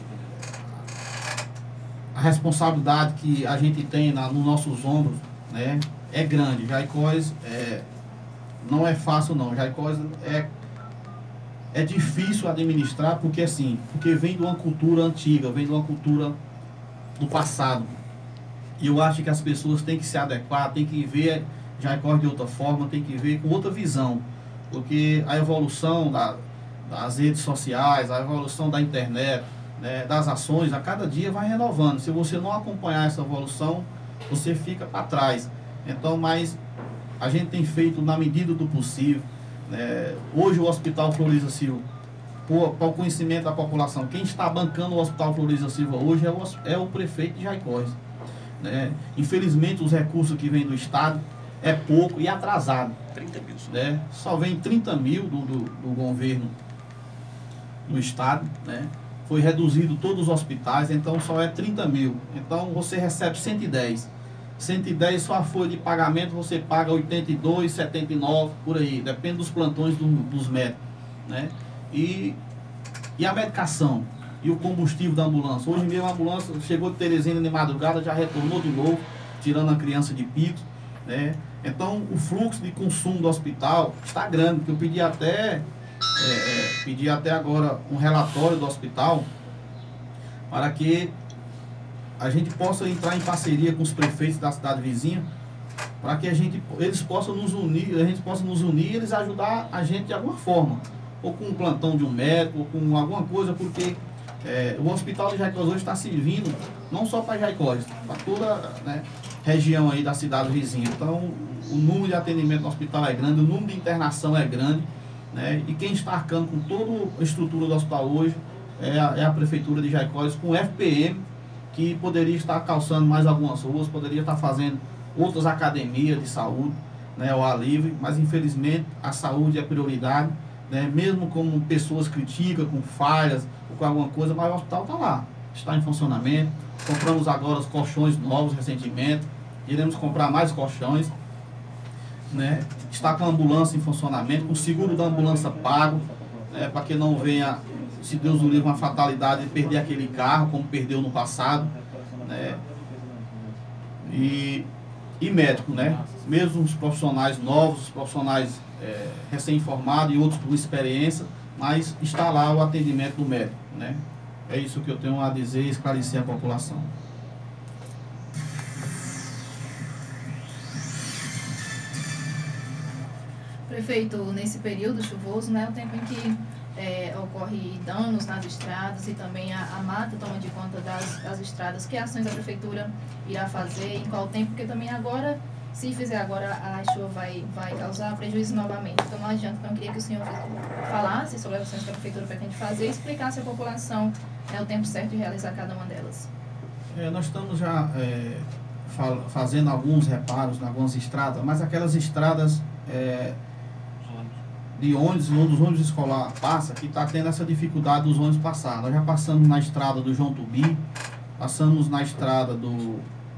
a responsabilidade que a gente tem na, nos nossos ombros, né, é grande. Jaicós é, não é fácil não. Jaicós é, é difícil administrar porque assim, porque vem de uma cultura antiga, vem de uma cultura do passado. E eu acho que as pessoas têm que se adequar, têm que ver Jaicós de outra forma, têm que ver com outra visão. Porque a evolução da, das redes sociais, a evolução da internet, né, das ações, a cada dia vai renovando. Se você não acompanhar essa evolução, você fica para trás. Então, mas a gente tem feito na medida do possível, né? Hoje o Hospital Floriza Silva, para o conhecimento da população, quem está bancando o Hospital Floriza Silva hoje é o, é o prefeito de Jaicós, né? Infelizmente os recursos que vêm do Estado é pouco e atrasado. trinta mil. Né? Só vem trinta mil do, do, do governo do Estado, né? Foi reduzido todos os hospitais, então só é trinta mil. Então você recebe cento e dez. cento e dez só a folha de pagamento, você paga oitenta e dois, setenta e nove, por aí. Depende dos plantões do, dos médicos, né? E, e a medicação e o combustível da ambulância. Hoje mesmo a ambulância chegou de Teresina de madrugada, já retornou de novo, tirando a criança de pico, né? Então o fluxo de consumo do hospital está grande, porque eu pedi até... É, é, pedi até agora um relatório do hospital para que a gente possa entrar em parceria com os prefeitos da cidade vizinha para que a gente, eles possam nos unir, a gente possa nos unir e eles ajudar a gente de alguma forma, ou com um plantão de um médico, ou com alguma coisa, porque é, o hospital de Jaicós hoje está servindo não só para Jaicós, para toda, né, região aí da cidade vizinha. Então o número de atendimento no hospital é grande, o número de internação é grande, né? E quem está arcando com toda a estrutura do hospital hoje é a, é a Prefeitura de Jaicós, com o F P M, que poderia estar calçando mais algumas ruas, poderia estar fazendo outras academias de saúde, né, ao ar livre, mas infelizmente a saúde é prioridade, né? Mesmo como pessoas criticam, com falhas ou com alguma coisa, mas o hospital está lá, está em funcionamento. Compramos agora os colchões novos recentemente, iremos comprar mais colchões, né? Está com a ambulância em funcionamento, com o seguro da ambulância pago, né? Para que não venha, se Deus o livre, uma fatalidade de perder aquele carro, como perdeu no passado, né? E e médico, né? Mesmo os profissionais novos, os profissionais é, recém-formados e outros com experiência, mas está lá o atendimento do médico, né? É isso que eu tenho a dizer e esclarecer a população. Prefeito, nesse período chuvoso, né, o tempo em que é, ocorre danos nas estradas e também a, a mata toma de conta das, das estradas, que ações a prefeitura irá fazer, em qual tempo, porque também agora, se fizer agora, a chuva vai, vai causar prejuízo novamente. Então não adianta, então eu queria que o senhor falasse sobre as ações que a prefeitura pretende fazer e explicasse à população, né, o tempo certo de realizar cada uma delas. É, nós estamos já é, fazendo alguns reparos em algumas estradas, mas aquelas estradas é, de ônibus, onde os ônibus escolar passa, que está tendo essa dificuldade dos ônibus passar. Nós já passamos na estrada do João Tubi, passamos na estrada do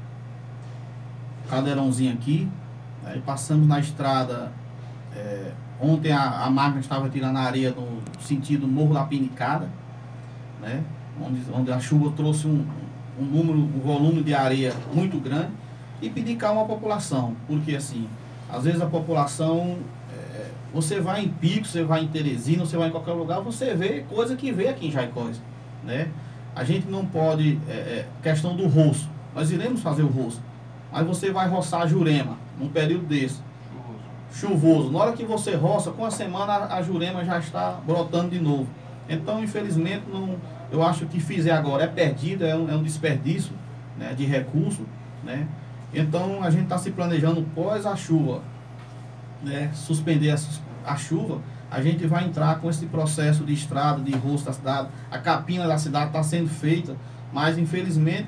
Caldeirãozinho aqui, aí passamos na estrada, é, ontem a, a máquina estava tirando a areia no sentido Morro da Pinicada, né, onde, onde a chuva trouxe um, um número, um volume de areia muito grande, e pedir calma à população, porque assim, às vezes a população, é, você vai em Pico, você vai em Teresina, você vai em qualquer lugar, você vê coisa que vê aqui em Jaicós, né? A gente não pode, é, é, questão do roço, nós iremos fazer o roço, mas você vai roçar a Jurema, num período desse, chuvoso. chuvoso, na hora que você roça, com a semana a, a Jurema já está brotando de novo. Então, infelizmente, não, eu acho que fizer agora é perdido, é um, é um desperdício, né, de recurso, né? Então, a gente está se planejando pós a chuva, né, suspender a, a chuva, a gente vai entrar com esse processo de estrada, de rosto da cidade, a capina da cidade está sendo feita, mas, infelizmente,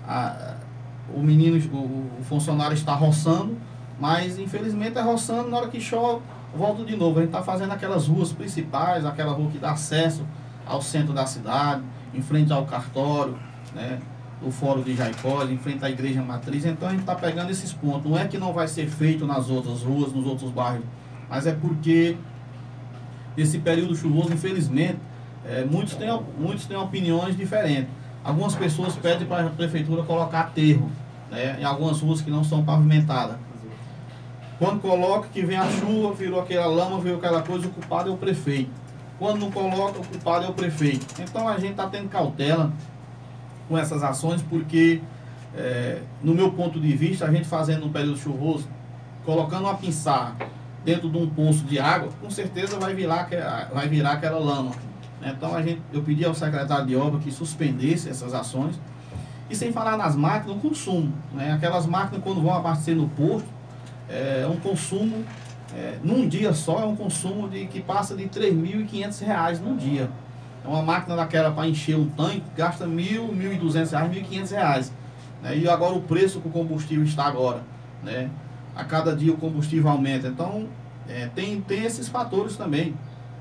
a, o menino, o, o funcionário está roçando, mas, infelizmente, é roçando, na hora que chove, volta de novo. A gente está fazendo aquelas ruas principais, aquela rua que dá acesso ao centro da cidade, em frente ao cartório, né, o Fórum de Jaicós, em frente à Igreja Matriz. Então a gente está pegando esses pontos. Não é que não vai ser feito nas outras ruas, nos outros bairros, mas é porque nesse período chuvoso, infelizmente, é, muitos, têm, muitos têm opiniões diferentes. Algumas pessoas pedem para a prefeitura colocar aterro, né, em algumas ruas que não são pavimentadas. Quando coloca, que vem a chuva, virou aquela lama, virou aquela coisa, o culpado é o prefeito. Quando não coloca, o culpado é o prefeito. Então a gente está tendo cautela com essas ações, porque, é, no meu ponto de vista, a gente fazendo um período chuvoso, colocando uma pinçar dentro de um poço de água, com certeza vai virar, vai virar aquela lama. Então a gente, eu pedi ao secretário de obra que suspendesse essas ações, e sem falar nas máquinas, o consumo, né? Aquelas máquinas, quando vão abastecer no posto, é um consumo, é, num dia só, é um consumo de, que passa de três mil e quinhentos reais num dia. É uma máquina daquela para encher um tanque, gasta mil, mil e duzentos reais, mil e quinhentos reais. Né? E agora o preço que o combustível está agora, né? A cada dia o combustível aumenta. Então, é, tem, tem esses fatores também.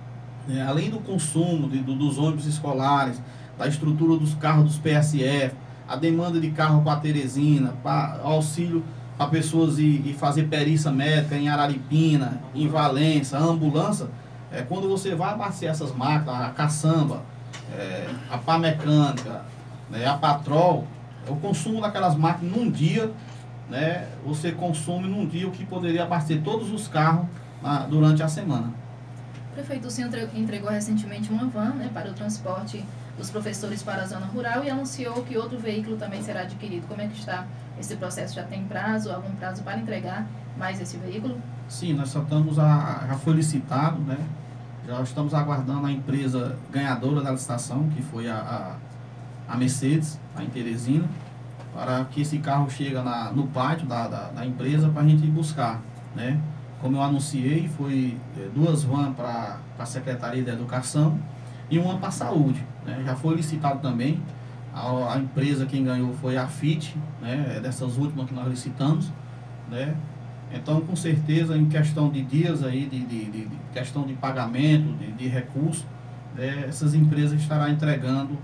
É, além do consumo de, do, dos ônibus escolares, da estrutura dos carros dos P S F, a demanda de carro para Teresina, para auxílio para pessoas ir, ir fazer perícia médica em Araripina, em Valença, a ambulância, é, quando você vai abastecer essas máquinas, a caçamba, é, a pá mecânica, né, a patrol, o consumo daquelas máquinas num dia, né, você consome num dia o que poderia abastecer todos os carros na, durante a semana. Prefeito, o senhor entregou recentemente uma van, né, para o transporte dos professores para a zona rural e anunciou que outro veículo também será adquirido. Como é que está esse processo? Já tem prazo, algum prazo para entregar mais esse veículo? Sim, nós só estamos, a, já foi licitado, né? Já estamos aguardando a empresa ganhadora da licitação, que foi a, a, a Mercedes, a em Teresina, para que esse carro chegue na, no pátio da, da, da empresa para a gente ir buscar, né? Como eu anunciei, foi duas vans para a Secretaria da Educação e uma para a Saúde, né? Já foi licitado também. A, a empresa quem ganhou foi a F I T, né? Dessas últimas que nós licitamos, né? Então, com certeza, em questão de dias aí, de, de, de, de questão de pagamento, de, de recurso, né, essas empresas estarão entregando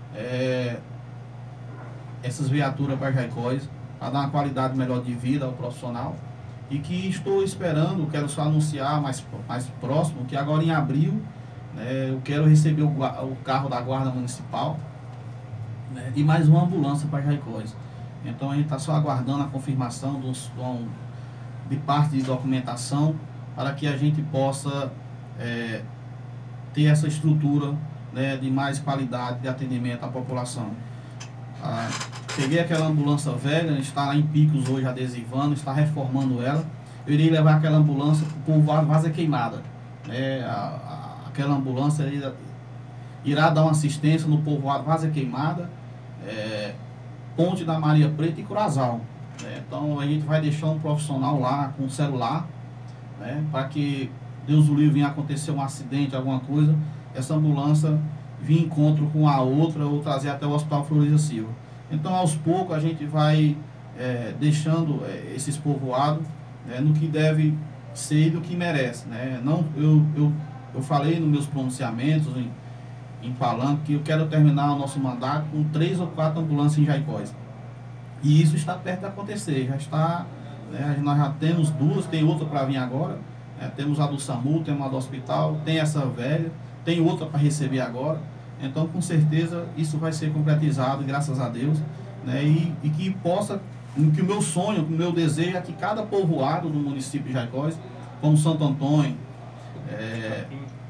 é, essas viaturas para Jaicós, para dar uma qualidade melhor de vida ao profissional. E que estou esperando, quero só anunciar mais, mais próximo, que agora em abril, né, eu quero receber o, o carro da Guarda Municipal, né, e mais uma ambulância para Jaicós. Então a gente está só aguardando a confirmação do, do, de parte de documentação para que a gente possa é, ter essa estrutura, né, de mais qualidade de atendimento à população. Ah, peguei aquela ambulância velha, está lá em Picos hoje adesivando, está reformando ela. Eu irei levar aquela ambulância para o povoado Várzea Queimada. Né? A, a, aquela ambulância irá, irá dar uma assistência no povoado Várzea Queimada, é, Ponte da Maria Preta e Curazal. Né? Então a gente vai deixar um profissional lá com celular, né, para que Deus o livre venha acontecer um acidente, alguma coisa, essa ambulância vir em encontro com a outra ou trazer até o Hospital Floriza Silva. Então aos poucos a gente vai é, deixando é, esses povoados é, no que deve ser e do que merece. Né? Não, eu, eu, eu falei nos meus pronunciamentos em, em Palanque que eu quero terminar o nosso mandato com três ou quatro ambulâncias em Jaicós. E isso está perto de acontecer, já está, né, nós já temos duas, tem outra para vir agora, né, temos a do SAMU, temos a do hospital, tem essa velha, tem outra para receber agora. Então, com certeza, isso vai ser concretizado, graças a Deus, né, e, e que possa, que o meu sonho, o meu desejo é que cada povoado do município de Jaicós, como Santo Antônio, é,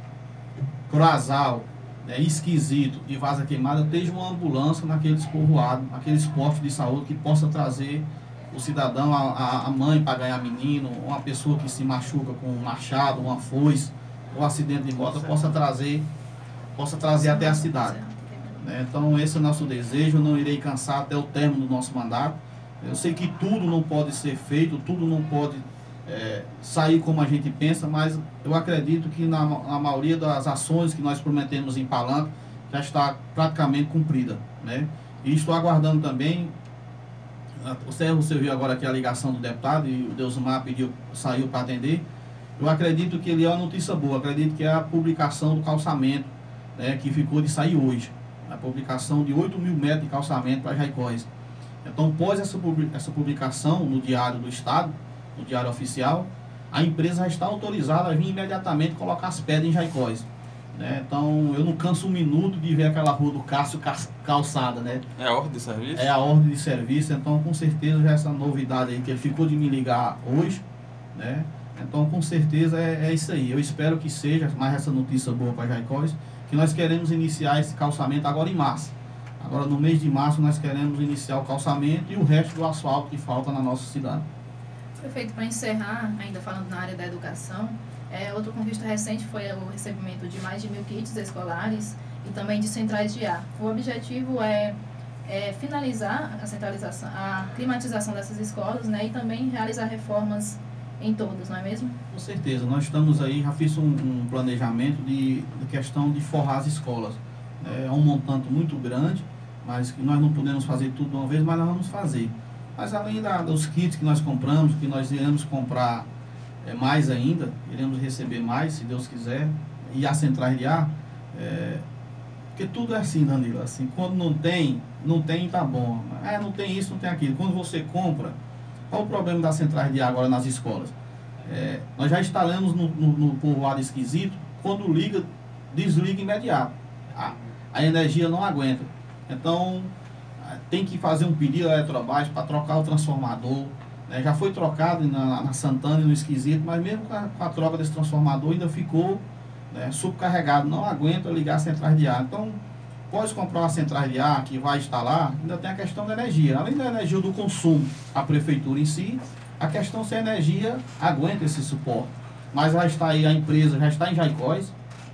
Curazal, é, Esquisito e Várzea Queimada, esteja uma ambulância naqueles povoados, naqueles postos de saúde que possa trazer o cidadão, a, a mãe para ganhar menino, uma pessoa que se machuca com um machado, uma foice, ou um acidente de moto, possa trazer, possa trazer até a cidade. Né? Então esse é o nosso desejo, eu não irei cansar até o término do nosso mandato. Eu sei que tudo não pode ser feito, tudo não pode é, sair como a gente pensa, mas eu acredito que na, na maioria das ações que nós prometemos em Palanque já está praticamente cumprida. Né? E estou aguardando também. Você, você viu agora aqui a ligação do deputado e o Deusmar pediu, saiu para atender. Eu acredito que ele é uma notícia boa, acredito que é a publicação do calçamento, né, que ficou de sair hoje. A publicação de oito mil metros de calçamento para Jaicós. Então, após essa, essa publicação no Diário do Estado, no Diário Oficial, a empresa já está autorizada a vir imediatamente colocar as pedras em Jaicós. Né? Então, eu não canso um minuto de ver aquela rua do Cássio calçada. Né? É a ordem de serviço? É a ordem de serviço, então com certeza já essa novidade aí, que ele ficou de me ligar hoje, né? Então com certeza é, é isso aí. Eu espero que seja mais essa notícia boa para Jaicós, que nós queremos iniciar esse calçamento agora em março. Agora no mês de março nós queremos iniciar o calçamento e o resto do asfalto que falta na nossa cidade. Prefeito, para encerrar, ainda falando na área da educação, É, outra conquista recente foi o recebimento de mais de mil kits escolares e também de centrais de ar. O objetivo é, é finalizar a centralização, a climatização dessas escolas, né, e também realizar reformas em todas, não é mesmo? Com certeza, nós estamos aí, já fiz um, um planejamento de, de questão de forrar as escolas. É um montante muito grande, mas que nós não podemos fazer tudo de uma vez, mas nós vamos fazer. Mas além da, dos kits que nós compramos, que nós iremos comprar É, mais ainda, iremos receber mais, se Deus quiser, e as centrais de ar, é, porque tudo é assim, Danilo, assim, quando não tem, não tem, tá bom, é, não tem isso, não tem aquilo. Quando você compra, qual o problema das centrais de ar agora nas escolas? É, nós já instalamos no, no, no povoado Esquisito, quando liga, desliga imediato, a, a energia não aguenta, então tem que fazer um pedido à Eletrobras para trocar o transformador. É, já foi trocado na, na Santana e no Esquisito, mas mesmo com a, com a troca desse transformador ainda ficou, né, subcarregado, não aguenta ligar as centrais de ar. Então, pode comprar uma central de ar que vai instalar, ainda tem a questão da energia. Além da energia do consumo, a prefeitura em si, a questão se a energia aguenta esse suporte. Mas já está aí, a empresa já está em Jaicós,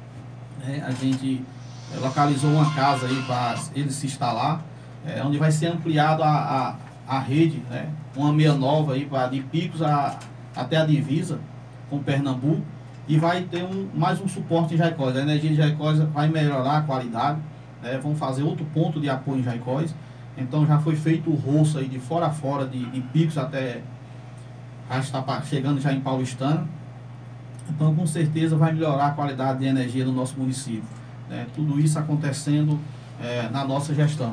né, a gente localizou uma casa aí para ele se instalar, é, onde vai ser ampliado a... a a rede, né, uma meia nova aí pra, de Picos a, até a divisa com Pernambuco, e vai ter um, mais um suporte em Jaicós. A energia de Jaicós vai melhorar a qualidade, né, vamos fazer outro ponto de apoio em Jaicós. Então já foi feito o roço aí de fora a fora, de, de Picos até, já está chegando já em Paulistana. Então com certeza vai melhorar a qualidade de energia do nosso município, né, tudo isso acontecendo é, na nossa gestão.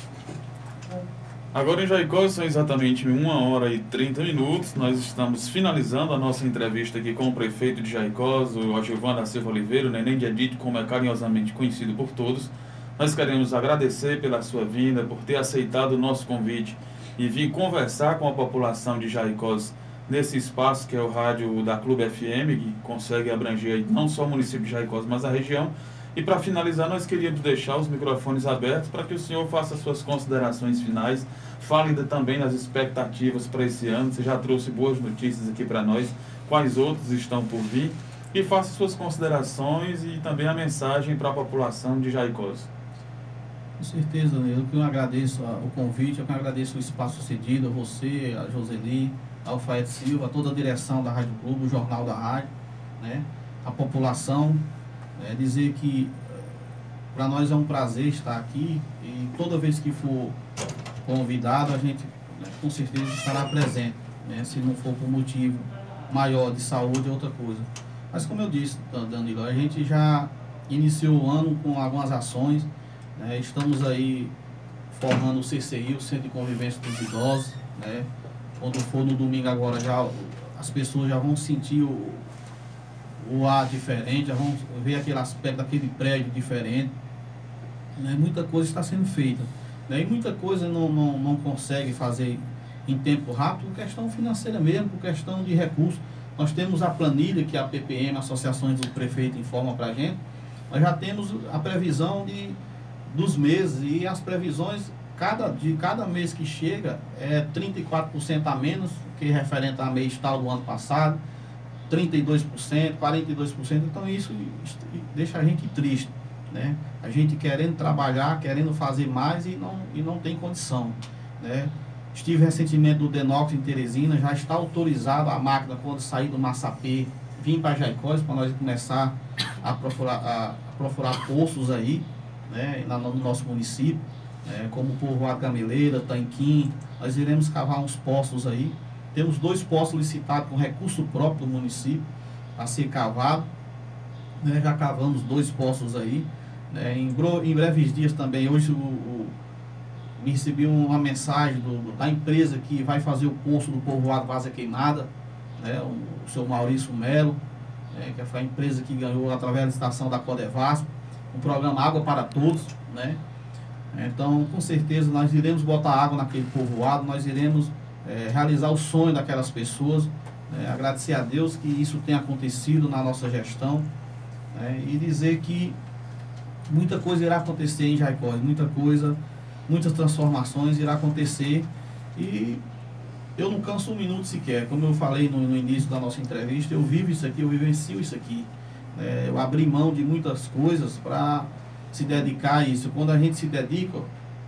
Agora em Jaicós são exatamente uma hora e trinta minutos. Nós estamos finalizando a nossa entrevista aqui com o prefeito de Jaicós, o Gilvan da Silva Oliveira, o Neném de Edith, como é carinhosamente conhecido por todos. Nós queremos agradecer pela sua vinda, por ter aceitado o nosso convite e vim conversar com a população de Jaicós nesse espaço que é o rádio da Clube F M, que consegue abranger aí não só o município de Jaicós, mas a região. E para finalizar, nós queríamos deixar os microfones abertos para que o senhor faça suas considerações finais, fale também das expectativas para esse ano. Você já trouxe boas notícias aqui para nós, quais outros estão por vir, e faça suas considerações e também a mensagem para a população de Jaicós. Com certeza, eu que eu agradeço o convite, eu que agradeço o espaço cedido, a você, a Joseli, ao Faed Silva, a toda a direção da Rádio Clube, o Jornal da Rádio, né, a população. É, dizer que para nós é um prazer estar aqui e toda vez que for convidado a gente, né, com certeza estará presente, né, se não for por motivo maior de saúde é outra coisa. Mas como eu disse, Danilo, a gente já iniciou o ano com algumas ações, né, estamos aí formando o C C I, o Centro de Convivência dos Idosos, né, quando for no domingo agora já as pessoas já vão sentir o o ar diferente, vamos ver aquele aspecto daquele prédio diferente, né? Muita coisa está sendo feita, né? E muita coisa não, não, não consegue fazer em tempo rápido, por questão financeira mesmo, por questão de recursos. Nós temos a planilha que a P P M, Associações do Prefeito, informa para a gente, nós já temos a previsão de, dos meses, e as previsões, cada, de cada mês que chega, é trinta e quatro por cento a menos que referente a mês tal do ano passado, trinta e dois por cento, quarenta e dois por cento, então isso deixa a gente triste, né? A gente querendo trabalhar, querendo fazer mais e não, e não tem condição, né? Estive recentemente no Denox em Teresina, já está autorizado a máquina quando sair do Massapê, vir para Jaicós, para nós começar a procurar, a, a procurar poços aí, né, no nosso município, né, como o Povoado Gameleira, Tanquim, nós iremos cavar uns poços aí. Temos dois poços licitados com recurso próprio do município a ser cavado, né? Já cavamos dois poços aí, né? Em, em breves dias também, hoje o, o, me recebi uma mensagem do, da empresa que vai fazer o poço do Povoado Vaza Queimada, né? O, o seu Maurício Melo, né? Que foi a empresa que ganhou através da licitação da Codevasp, o programa Água para Todos, né? Então, com certeza, nós iremos botar água naquele povoado, nós iremos É, realizar o sonho daquelas pessoas, né, agradecer a Deus que isso tenha acontecido na nossa gestão, né, e dizer que muita coisa irá acontecer em Jaicós, muita coisa, muitas transformações irá acontecer, e eu não canso um minuto sequer, como eu falei no, no início da nossa entrevista, eu vivo isso aqui, eu vivencio isso aqui, né, eu abri mão de muitas coisas para se dedicar a isso. Quando a gente se dedica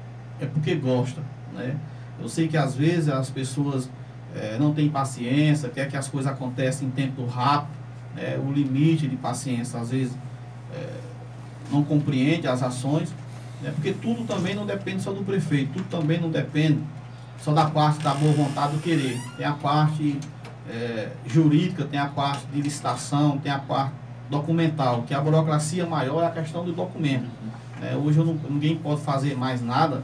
é porque gosta, né? Eu sei que às vezes as pessoas é, não têm paciência, quer que as coisas aconteçam em tempo rápido, né? O limite de paciência às vezes é, não compreende as ações, né? Porque tudo também não depende só do prefeito, tudo também não depende só da parte da boa vontade do querer. Tem a parte é, jurídica, tem a parte de licitação, tem a parte documental, que a burocracia maior é a questão do documento. É, hoje eu não, ninguém pode fazer mais nada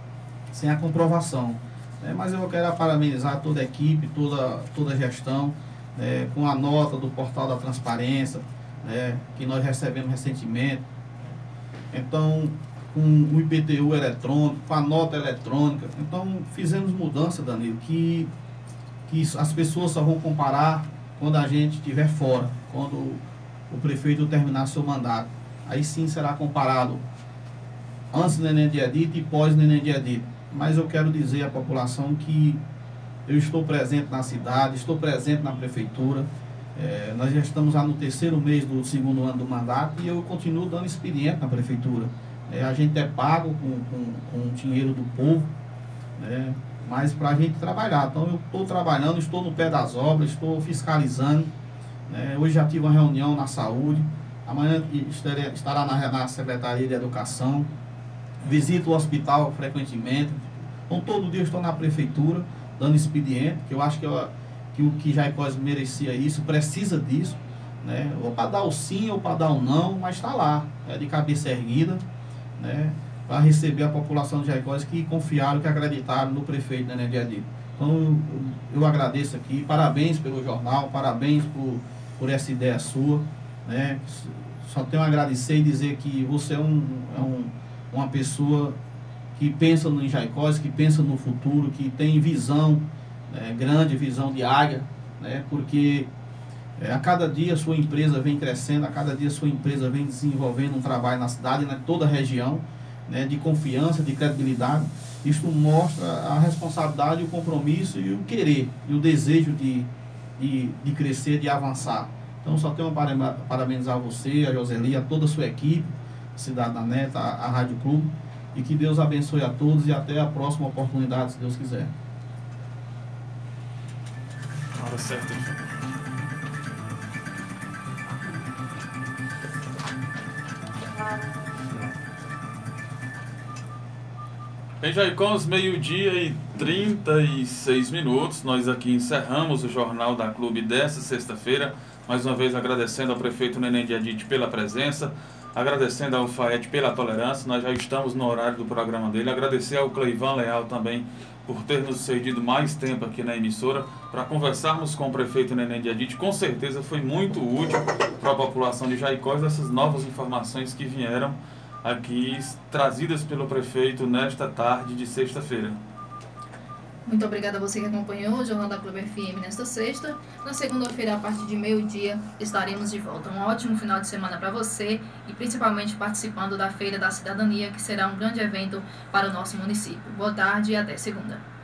sem a comprovação. É, mas eu quero parabenizar toda a equipe, toda, toda a gestão, né, com a nota do Portal da Transparência, né, que nós recebemos recentemente. Então, com o I P T U eletrônico, com a nota eletrônica. Então, fizemos mudança, Danilo, que, que as pessoas só vão comparar quando a gente estiver fora, quando o, o prefeito terminar seu mandato. Aí sim será comparado antes do Neném de Edito e pós Neném de Edito. Mas eu quero dizer à população que eu estou presente na cidade, estou presente na prefeitura. É, nós já estamos lá no terceiro mês do segundo ano do mandato e eu continuo dando expediente na prefeitura. É, a gente é pago com, com, com o dinheiro do povo, né, mas para a gente trabalhar. Então eu estou trabalhando, estou no pé das obras, estou fiscalizando. Né, hoje já tive uma reunião na saúde, amanhã estarei, estará na, na Secretaria de Educação. Visito o hospital frequentemente. Então todo dia eu estou na prefeitura dando expediente, que eu acho que, eu, que o que Jaicós merecia isso, precisa disso, né? Ou para dar o sim ou para dar o não, mas está lá, é de cabeça erguida, né? Para receber a população de Jaicós que confiaram, que acreditaram no prefeito Neném de Edito. Então eu, eu agradeço aqui, parabéns pelo jornal, parabéns por, por essa ideia sua, né? Só tenho a agradecer e dizer que você é um, é um uma pessoa que pensa no Jaicós, que pensa no futuro, que tem visão é, grande, visão de águia, né? Porque é, a cada dia a sua empresa vem crescendo, a cada dia a sua empresa vem desenvolvendo um trabalho na cidade, em toda a região, né? De confiança, de credibilidade. Isso mostra a responsabilidade, o compromisso e o querer, e o desejo de, de, de crescer, de avançar. Então, só tenho a parabenizar você, a Joseli, a toda a sua equipe, Cidade da Neta, a, a Rádio Clube, e que Deus abençoe a todos e até a próxima oportunidade, se Deus quiser. Hora certa. Em Jaicós, meio-dia e trinta e seis minutos, nós aqui encerramos o Jornal da Clube desta sexta-feira, mais uma vez agradecendo ao prefeito Neném Diadite pela presença, agradecendo ao Faete pela tolerância, nós já estamos no horário do programa dele, agradecer ao Cleivan Leal também por ter nos cedido mais tempo aqui na emissora para conversarmos com o prefeito Neném Diadite. Com certeza foi muito útil para a população de Jaicós essas novas informações que vieram aqui trazidas pelo prefeito nesta tarde de sexta-feira. Muito obrigada a você que acompanhou o Jornal da Clube F M nesta sexta. Na segunda-feira, a partir de meio-dia, estaremos de volta. Um ótimo final de semana para você e principalmente participando da Feira da Cidadania, que será um grande evento para o nosso município. Boa tarde e até segunda.